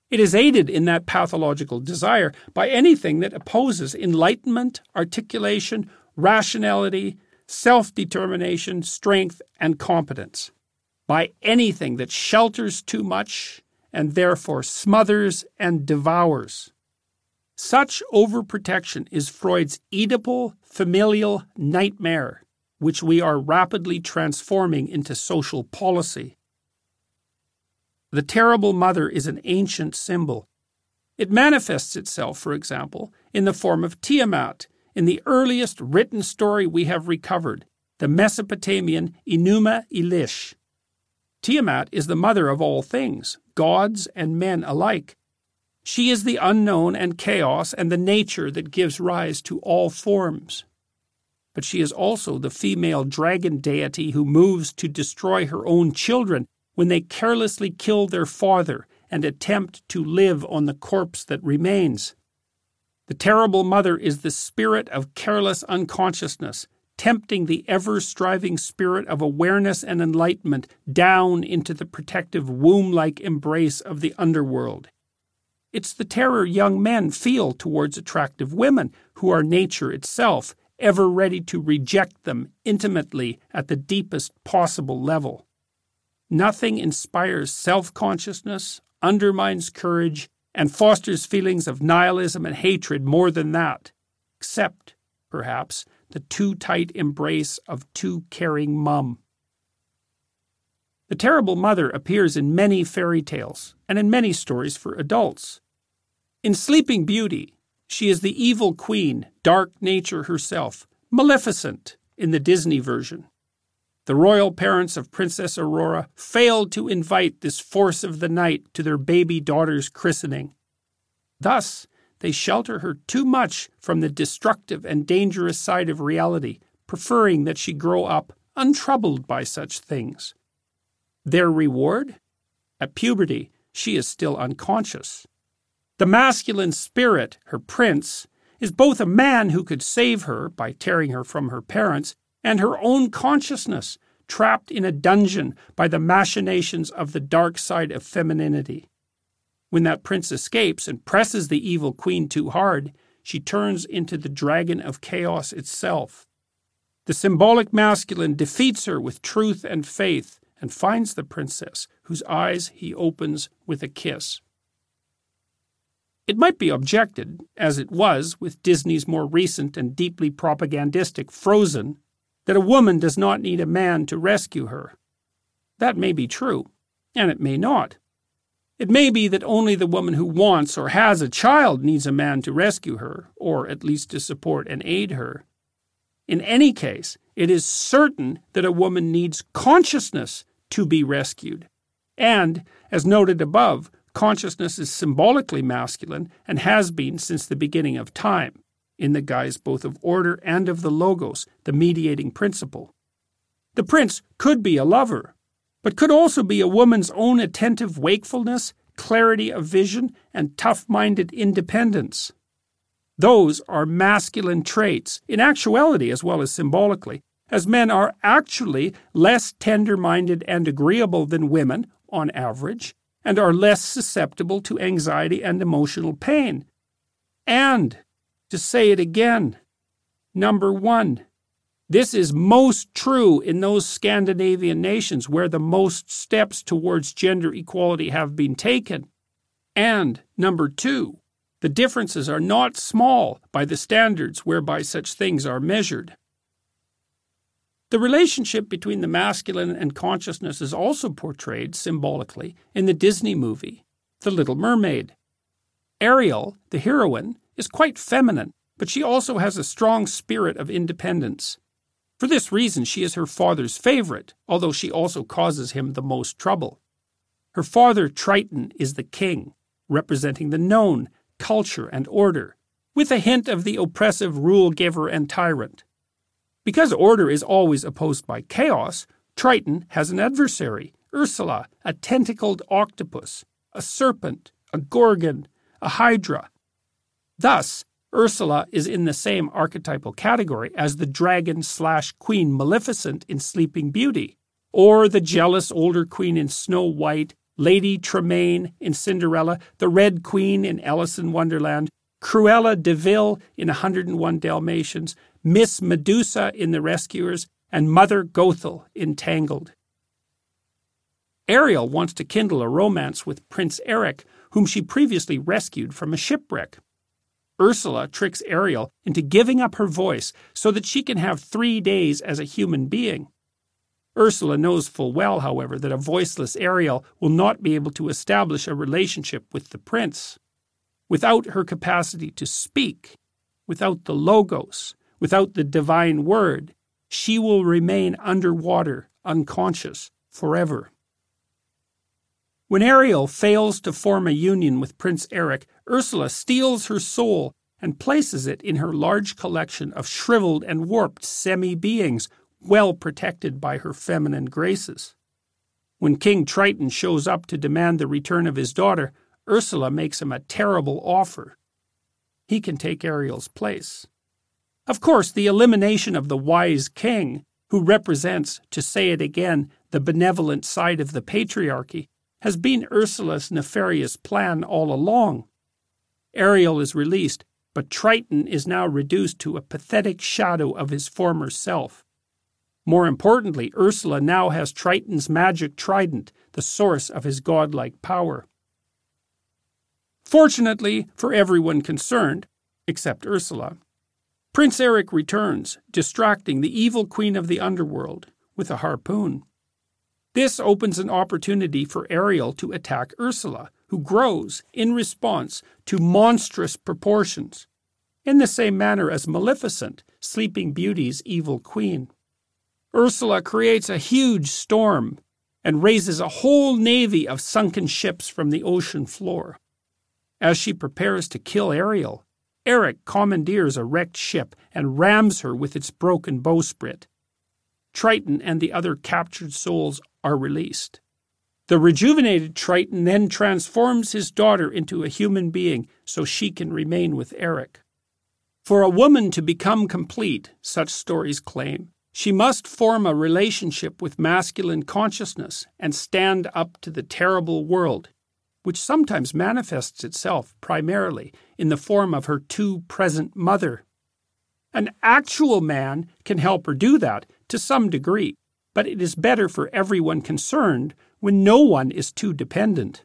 It is aided in that pathological desire by anything that opposes enlightenment, articulation, rationality, self-determination, strength, and competence. By anything that shelters too much and therefore smothers and devours. Such overprotection is Freud's Oedipal familial nightmare, which we are rapidly transforming into social policy. The terrible mother is an ancient symbol. It manifests itself, for example, in the form of Tiamat, in the earliest written story we have recovered, the Mesopotamian Enuma Elish. Tiamat is the mother of all things, gods and men alike. She is the unknown and chaos and the nature that gives rise to all forms. But she is also the female dragon deity who moves to destroy her own children when they carelessly kill their father and attempt to live on the corpse that remains. The terrible mother is the spirit of careless unconsciousness, tempting the ever-striving spirit of awareness and enlightenment down into the protective womb-like embrace of the underworld. It's the terror young men feel towards attractive women who are nature itself, ever ready to reject them intimately at the deepest possible level. Nothing inspires self-consciousness, undermines courage, and fosters feelings of nihilism and hatred more than that, except, perhaps, the too tight embrace of too caring mum. The terrible mother appears in many fairy tales and in many stories for adults. In Sleeping Beauty, she is the evil queen, dark nature herself, Maleficent in the Disney version. The royal parents of Princess Aurora failed to invite this force of the night to their baby daughter's christening. Thus, they shelter her too much from the destructive and dangerous side of reality, preferring that she grow up untroubled by such things. Their reward? At puberty, she is still unconscious. The masculine spirit, her prince, is both a man who could save her by tearing her from her parents and her own consciousness, trapped in a dungeon by the machinations of the dark side of femininity. When that prince escapes and presses the evil queen too hard, she turns into the dragon of chaos itself. The symbolic masculine defeats her with truth and faith and finds the princess, whose eyes he opens with a kiss. It might be objected, as it was with Disney's more recent and deeply propagandistic Frozen, that a woman does not need a man to rescue her. That may be true, and it may not. It may be that only the woman who wants or has a child needs a man to rescue her, or at least to support and aid her. In any case, it is certain that a woman needs consciousness to be rescued. And, as noted above, consciousness is symbolically masculine and has been since the beginning of time, in the guise both of order and of the logos, the mediating principle. The prince could be a lover, but could also be a woman's own attentive wakefulness, clarity of vision, and tough-minded independence. Those are masculine traits, in actuality as well as symbolically, as men are actually less tender-minded and agreeable than women, on average, and are less susceptible to anxiety and emotional pain. And, to say it again, number one, this is most true in those Scandinavian nations where the most steps towards gender equality have been taken. And, number two, the differences are not small by the standards whereby such things are measured. The relationship between the masculine and consciousness is also portrayed symbolically in the Disney movie, The Little Mermaid. Ariel, the heroine, is quite feminine, but she also has a strong spirit of independence. For this reason, she is her father's favorite, although she also causes him the most trouble. Her father, Triton, is the king, representing the known, culture, and order, with a hint of the oppressive rule-giver and tyrant. Because order is always opposed by chaos, Triton has an adversary, Ursula, a tentacled octopus, a serpent, a gorgon, a hydra. Thus, Ursula is in the same archetypal category as the dragon/Queen Maleficent in Sleeping Beauty, or the jealous older queen in Snow White, Lady Tremaine in Cinderella, the Red Queen in Alice in Wonderland, Cruella de Vil in 101 Dalmatians, Miss Medusa in The Rescuers, and Mother Gothel in Tangled. Ariel wants to kindle a romance with Prince Eric, whom she previously rescued from a shipwreck. Ursula tricks Ariel into giving up her voice so that she can have 3 days as a human being. Ursula knows full well, however, that a voiceless Ariel will not be able to establish a relationship with the prince. Without her capacity to speak, without the Logos, without the divine word, she will remain underwater, unconscious, forever. When Ariel fails to form a union with Prince Eric, Ursula steals her soul and places it in her large collection of shriveled and warped semi-beings, well protected by her feminine graces. When King Triton shows up to demand the return of his daughter, Ursula makes him a terrible offer. He can take Ariel's place. Of course, the elimination of the wise king, who represents, to say it again, the benevolent side of the patriarchy, has been Ursula's nefarious plan all along. Ariel is released, but Triton is now reduced to a pathetic shadow of his former self. More importantly, Ursula now has Triton's magic trident, the source of his godlike power. Fortunately for everyone concerned, except Ursula, Prince Eric returns, distracting the evil queen of the underworld with a harpoon. This opens an opportunity for Ariel to attack Ursula, who grows in response to monstrous proportions, in the same manner as Maleficent, Sleeping Beauty's evil queen. Ursula creates a huge storm and raises a whole navy of sunken ships from the ocean floor. As she prepares to kill Ariel, Eric commandeers a wrecked ship and rams her with its broken bowsprit. Triton and the other captured souls are released. The rejuvenated Triton then transforms his daughter into a human being so she can remain with Eric. For a woman to become complete, such stories claim, she must form a relationship with masculine consciousness and stand up to the terrible world, which sometimes manifests itself primarily in the form of her too-present mother. An actual man can help her do that to some degree, but it is better for everyone concerned when no one is too dependent.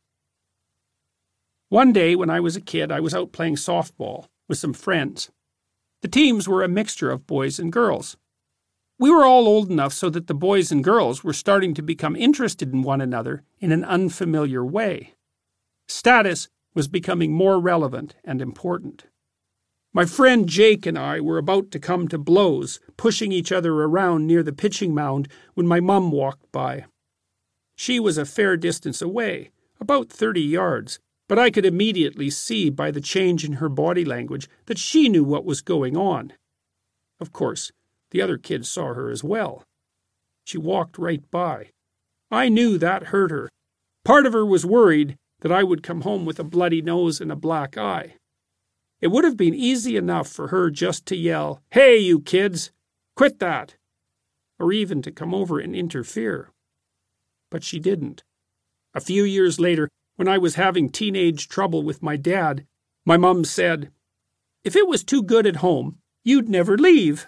One day when I was a kid, I was out playing softball with some friends. The teams were a mixture of boys and girls. We were all old enough so that the boys and girls were starting to become interested in one another in an unfamiliar way. Status was becoming more relevant and important. My friend Jake and I were about to come to blows, pushing each other around near the pitching mound when my mum walked by. She was a fair distance away, about 30 yards, but I could immediately see by the change in her body language that she knew what was going on. Of course, the other kids saw her as well. She walked right by. I knew that hurt her. Part of her was worried that I would come home with a bloody nose and a black eye. It would have been easy enough for her just to yell, "Hey, you kids, quit that," or even to come over and interfere. But she didn't. A few years later, when I was having teenage trouble with my dad, my mum said, "If it was too good at home, you'd never leave."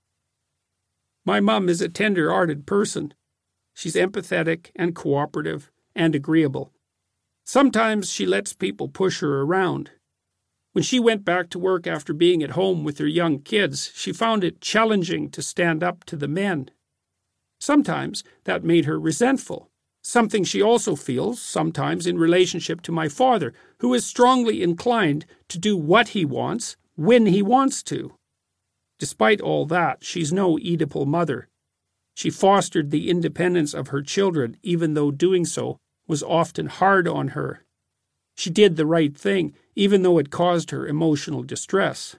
My mum is a tender-hearted person. She's empathetic and cooperative and agreeable. Sometimes she lets people push her around. When she went back to work after being at home with her young kids, she found it challenging to stand up to the men. Sometimes that made her resentful, something she also feels sometimes in relationship to my father, who is strongly inclined to do what he wants, when he wants to. Despite all that, she's no Oedipal mother. She fostered the independence of her children, even though doing so was often hard on her. She did the right thing, even though it caused her emotional distress.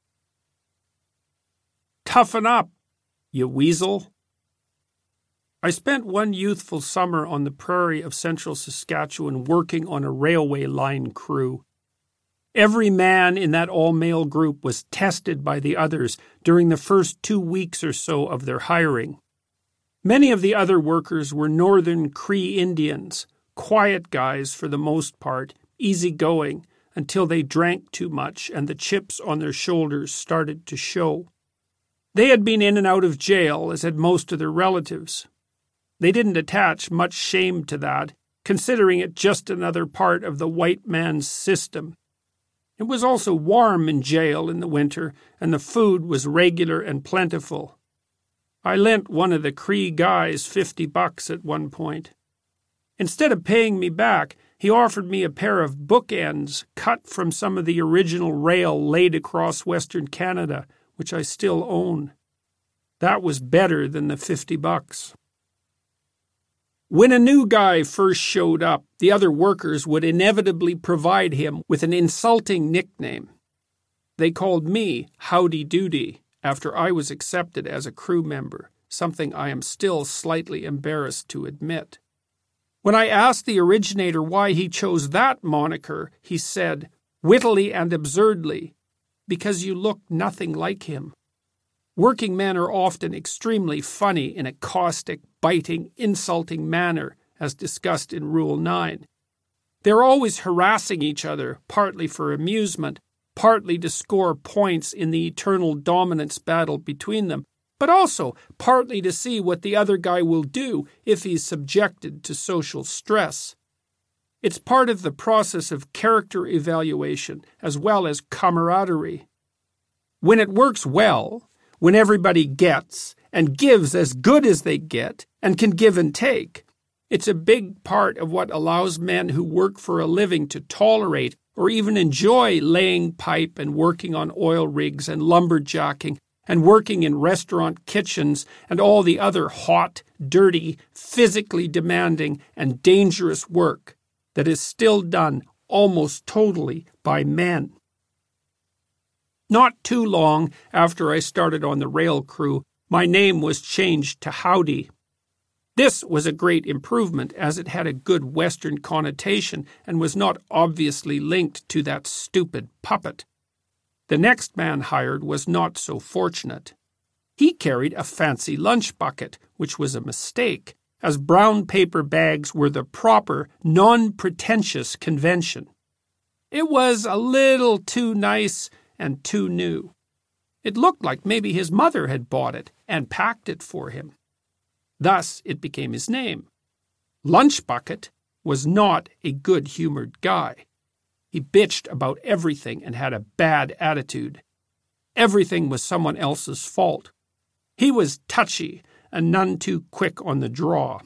Toughen up, you weasel. I spent one youthful summer on the prairie of central Saskatchewan working on a railway line crew. Every man in that all-male group was tested by the others during the first 2 weeks or so of their hiring. Many of the other workers were northern Cree Indians, quiet guys for the most part, easygoing, until they drank too much and the chips on their shoulders started to show. They had been in and out of jail, as had most of their relatives. They didn't attach much shame to that, considering it just another part of the white man's system. It was also warm in jail in the winter, and the food was regular and plentiful. I lent one of the Cree guys $50 at one point. Instead of paying me back, he offered me a pair of bookends cut from some of the original rail laid across Western Canada, which I still own. That was better than the $50. When a new guy first showed up, the other workers would inevitably provide him with an insulting nickname. They called me Howdy Doody after I was accepted as a crew member, something I am still slightly embarrassed to admit. When I asked the originator why he chose that moniker, he said, wittily and absurdly, because you look nothing like him. Working men are often extremely funny in a caustic, biting, insulting manner, as discussed in Rule 9. They're always harassing each other, partly for amusement, partly to score points in the eternal dominance battle between them, but also partly to see what the other guy will do if he's subjected to social stress. It's part of the process of character evaluation as well as camaraderie. When it works well, when everybody gets and gives as good as they get and can give and take, it's a big part of what allows men who work for a living to tolerate or even enjoy laying pipe and working on oil rigs and lumberjacking and working in restaurant kitchens and all the other hot, dirty, physically demanding and dangerous work that is still done almost totally by men. Not too long after I started on the rail crew, my name was changed to Howdy. This was a great improvement as it had a good Western connotation and was not obviously linked to that stupid puppet. The next man hired was not so fortunate. He carried a fancy lunch bucket, which was a mistake, as brown paper bags were the proper, non-pretentious convention. It was a little too nice and too new. It looked like maybe his mother had bought it and packed it for him. Thus it became his name. Lunch Bucket was not a good-humored guy. He bitched about everything and had a bad attitude. Everything was someone else's fault. He was touchy and none too quick on the draw.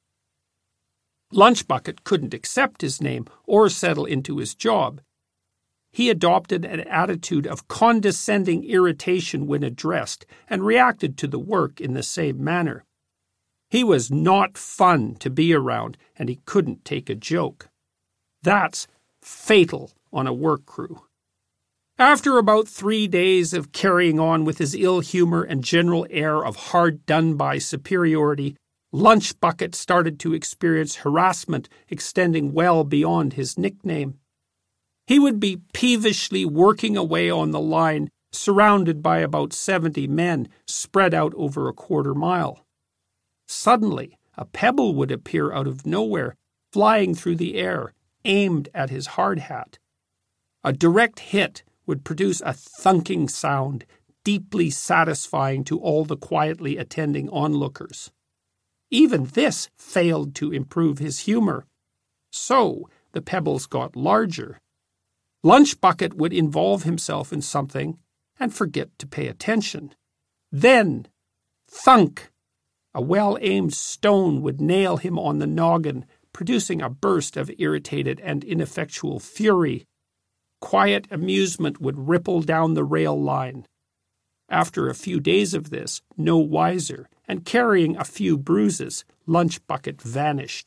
Lunch Bucket couldn't accept his name or settle into his job. He adopted an attitude of condescending irritation when addressed and reacted to the work in the same manner. He was not fun to be around, and he couldn't take a joke. That's fatal on a work crew. After about 3 days of carrying on with his ill humor and general air of hard-done-by superiority, Lunch Bucket started to experience harassment extending well beyond his nickname. He would be peevishly working away on the line, surrounded by about 70 men spread out over a quarter mile. Suddenly, a pebble would appear out of nowhere, flying through the air, aimed at his hard hat. A direct hit would produce a thunking sound, deeply satisfying to all the quietly attending onlookers. Even this failed to improve his humor. So the pebbles got larger. Lunch Bucket would involve himself in something and forget to pay attention. Then, thunk! A well-aimed stone would nail him on the noggin, producing a burst of irritated and ineffectual fury. Quiet amusement would ripple down the rail line. After a few days of this, no wiser, and carrying a few bruises, Lunch Bucket vanished.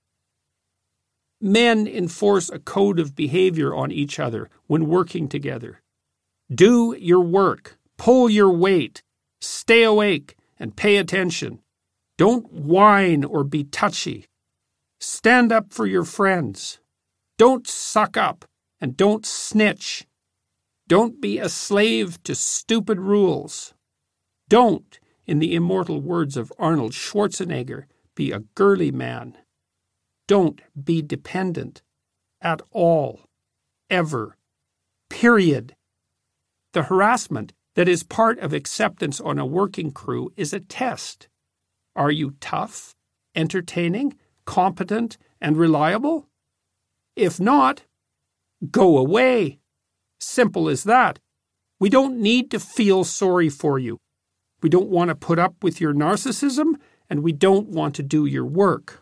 Men enforce a code of behavior on each other when working together. Do your work, pull your weight, stay awake, and pay attention. Don't whine or be touchy. Stand up for your friends. Don't suck up, and don't snitch. Don't be a slave to stupid rules. Don't, in the immortal words of Arnold Schwarzenegger, be a girly man. don't be dependent. At all. Ever. Period. The harassment that is part of acceptance on a working crew is a test. Are you tough, entertaining, competent, and reliable? If not, go away. Simple as that. We don't need to feel sorry for you. We don't want to put up with your narcissism, and we don't want to do your work.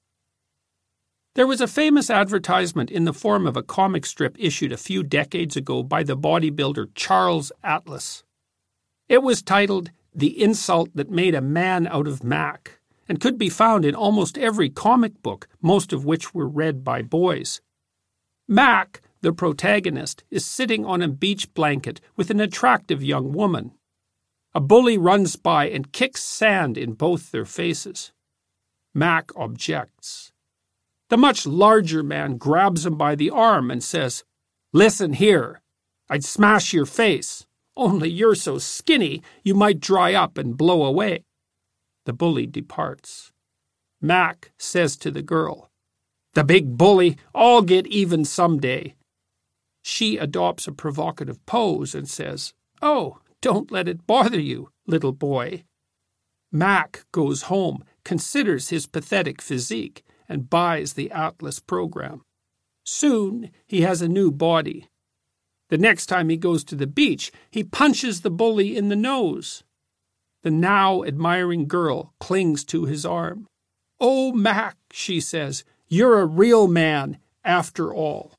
There was a famous advertisement in the form of a comic strip issued a few decades ago by the bodybuilder Charles Atlas. It was titled The Insult That Made a Man Out of Mac, and could be found in almost every comic book, most of which were read by boys. Mac, the protagonist, is sitting on a beach blanket with an attractive young woman. A bully runs by and kicks sand in both their faces. Mac objects. The much larger man grabs him by the arm and says, "Listen here, I'd smash your face, only you're so skinny you might dry up and blow away." The bully departs. Mac says to the girl, "The big bully, I'll get even someday." She adopts a provocative pose and says, "Oh, don't let it bother you, little boy." Mac goes home, considers his pathetic physique, and buys the Atlas program. Soon he has a new body. The next time he goes to the beach, he punches the bully in the nose. The now admiring girl clings to his arm. "Oh, Mac," she says, "you're a real man after all."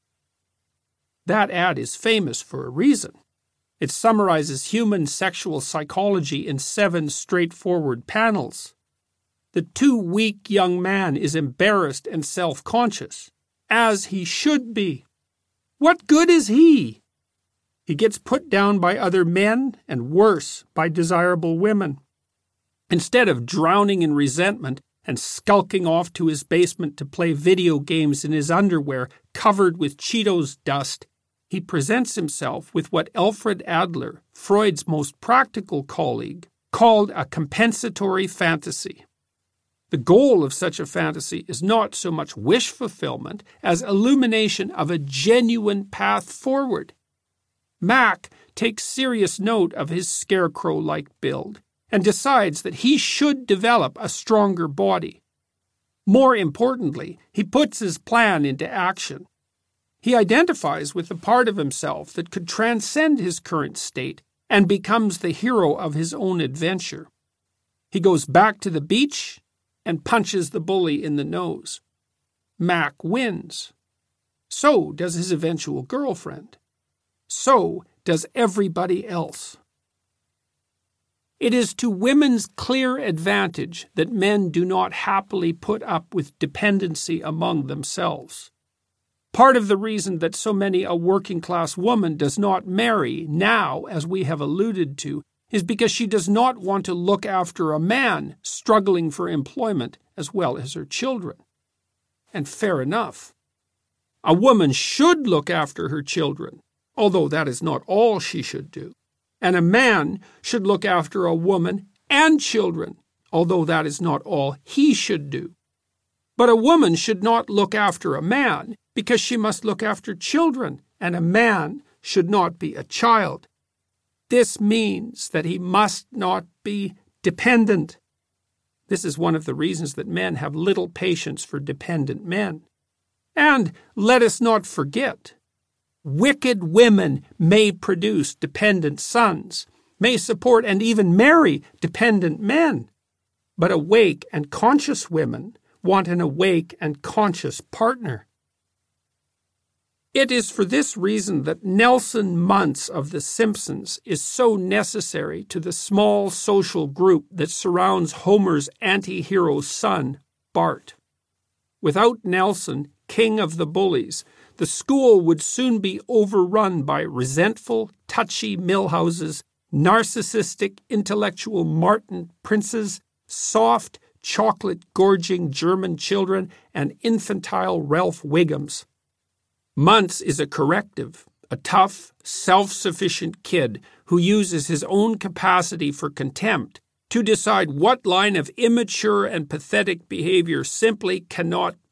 That ad is famous for a reason. It summarizes human sexual psychology in 7 straightforward panels. The too weak young man is embarrassed and self-conscious, as he should be. What good is he? He gets put down by other men and worse, by desirable women. Instead of drowning in resentment and skulking off to his basement to play video games in his underwear covered with Cheetos dust, he presents himself with what Alfred Adler, Freud's most practical colleague, called a compensatory fantasy. The goal of such a fantasy is not so much wish fulfillment as illumination of a genuine path forward. Mac takes serious note of his scarecrow-like build and decides that he should develop a stronger body. More importantly, he puts his plan into action. He identifies with the part of himself that could transcend his current state and becomes the hero of his own adventure. He goes back to the beach and punches the bully in the nose. Mac wins. So does his eventual girlfriend. So does everybody else. It is to women's clear advantage that men do not happily put up with dependency among themselves. Part of the reason that so many a working-class woman does not marry now, as we have alluded to, is because she does not want to look after a man struggling for employment as well as her children. And fair enough. A woman should look after her children, although that is not all she should do. And a man should look after a woman and children, although that is not all he should do. But a woman should not look after a man because she must look after children, and a man should not be a child. This means that he must not be dependent. This is one of the reasons that men have little patience for dependent men. And let us not forget, wicked women may produce dependent sons, may support and even marry dependent men. But awake and conscious women want an awake and conscious partner. It is for this reason that Nelson Muntz of The Simpsons is so necessary to the small social group that surrounds Homer's anti-hero son, Bart. Without Nelson, king of the bullies, the school would soon be overrun by resentful, touchy Millhouses, narcissistic, intellectual Martin Princes, soft, chocolate-gorging German children, and infantile Ralph Wiggums. Muntz is a corrective, a tough, self-sufficient kid who uses his own capacity for contempt to decide what line of immature and pathetic behavior simply cannot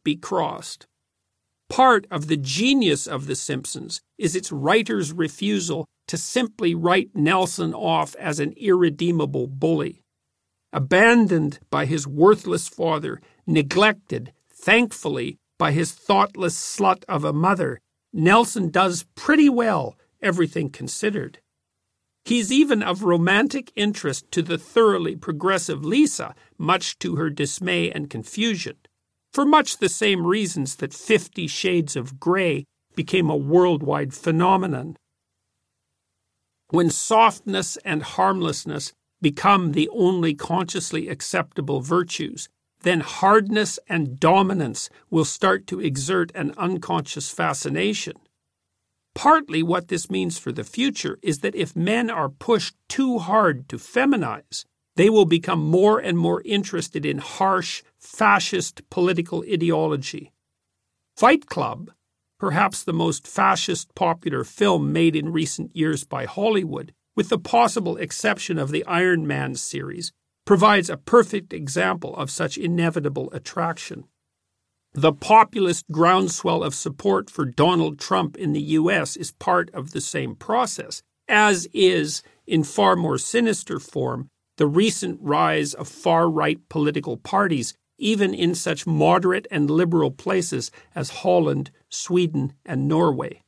be crossed. Part of the genius of The Simpsons is its writer's refusal to simply write Nelson off as an irredeemable bully. Abandoned by his worthless father, neglected, thankfully, by his thoughtless slut of a mother, Nelson does pretty well, everything considered. He's even of romantic interest to the thoroughly progressive Lisa, much to her dismay and confusion, for much the same reasons that 50 Shades of Grey became a worldwide phenomenon. When softness and harmlessness become the only consciously acceptable virtues, then hardness and dominance will start to exert an unconscious fascination. Partly what this means for the future is that if men are pushed too hard to feminize, they will become more and more interested in harsh, fascist political ideology. Fight Club, perhaps the most fascist popular film made in recent years by Hollywood, with the possible exception of the Iron Man series, provides a perfect example of such inevitable attraction. The populist groundswell of support for Donald Trump in the U.S. is part of the same process, as is, in far more sinister form, the recent rise of far-right political parties, even in such moderate and liberal places as Holland, Sweden, and Norway.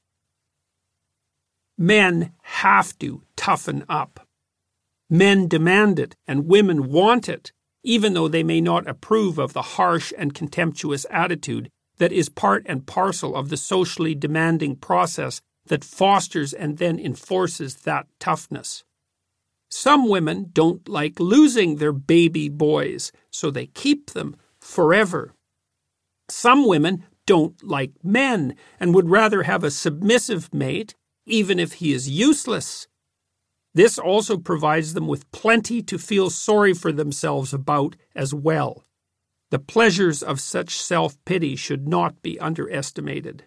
Men have to toughen up. Men demand it, and women want it, even though they may not approve of the harsh and contemptuous attitude that is part and parcel of the socially demanding process that fosters and then enforces that toughness. Some women don't like losing their baby boys, so they keep them forever. Some women don't like men and would rather have a submissive mate, even if he is useless. This also provides them with plenty to feel sorry for themselves about as well. The pleasures of such self-pity should not be underestimated.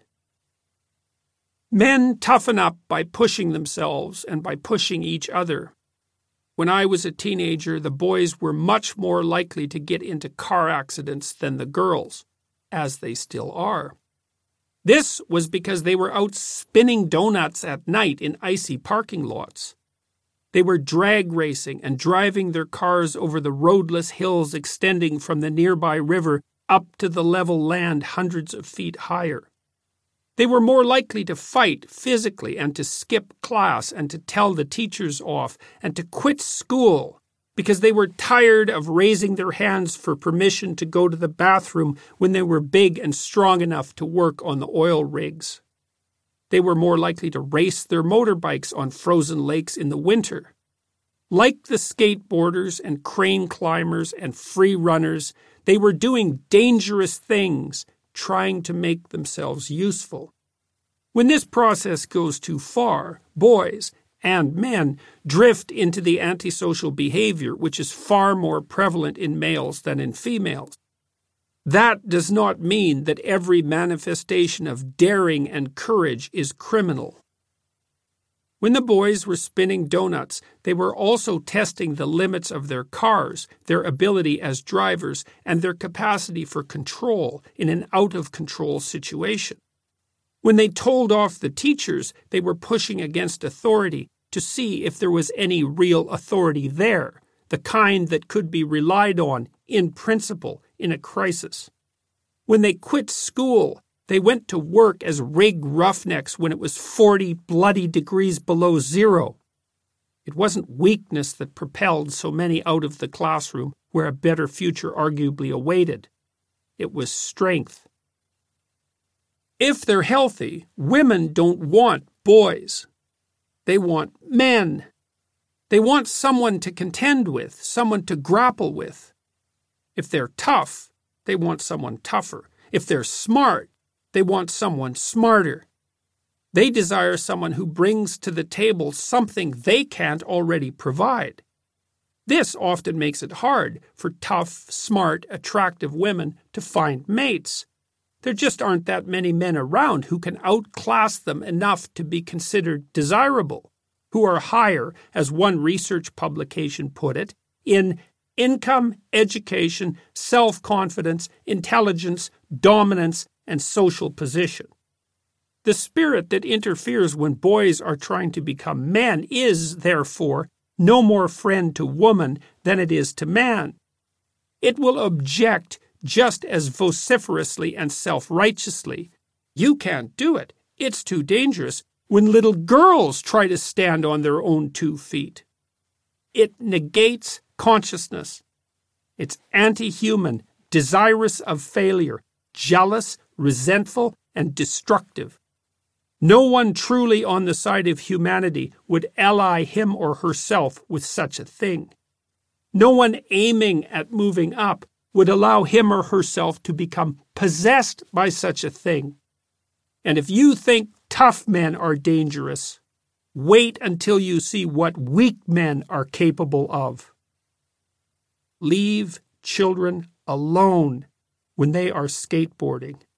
Men toughen up by pushing themselves and by pushing each other. When I was a teenager, the boys were much more likely to get into car accidents than the girls, as they still are. This was because they were out spinning donuts at night in icy parking lots. They were drag racing and driving their cars over the roadless hills extending from the nearby river up to the level land hundreds of feet higher. They were more likely to fight physically and to skip class and to tell the teachers off and to quit school because they were tired of raising their hands for permission to go to the bathroom when they were big and strong enough to work on the oil rigs. They were more likely to race their motorbikes on frozen lakes in the winter. Like the skateboarders and crane climbers and free runners, they were doing dangerous things, trying to make themselves useful. When this process goes too far, boys and men drift into the antisocial behavior which is far more prevalent in males than in females. That does not mean that every manifestation of daring and courage is criminal. When the boys were spinning donuts, they were also testing the limits of their cars, their ability as drivers, and their capacity for control in an out-of-control situation. When they told off the teachers, they were pushing against authority to see if there was any real authority there, the kind that could be relied on, in principle, in a crisis. When they quit school, they went to work as rig roughnecks when it was 40 bloody degrees below zero. It wasn't weakness that propelled so many out of the classroom where a better future arguably awaited. It was strength. If they're healthy, women don't want boys. They want men. They want someone to contend with, someone to grapple with. If they're tough, they want someone tougher. If they're smart, they want someone smarter. They desire someone who brings to the table something they can't already provide. This often makes it hard for tough, smart, attractive women to find mates. There just aren't that many men around who can outclass them enough to be considered desirable, who are higher, as one research publication put it, in income, education, self-confidence, intelligence, dominance, and social position. The spirit that interferes when boys are trying to become men is, therefore, no more friend to woman than it is to man. It will object just as vociferously and self-righteously. You can't do it. It's too dangerous when little girls try to stand on their own 2 feet. It negates consciousness. It's anti-human, desirous of failure, jealous, resentful, and destructive. No one truly on the side of humanity would ally him or herself with such a thing. No one aiming at moving up would allow him or herself to become possessed by such a thing. And if you think tough men are dangerous, wait until you see what weak men are capable of. Leave children alone when they are skateboarding.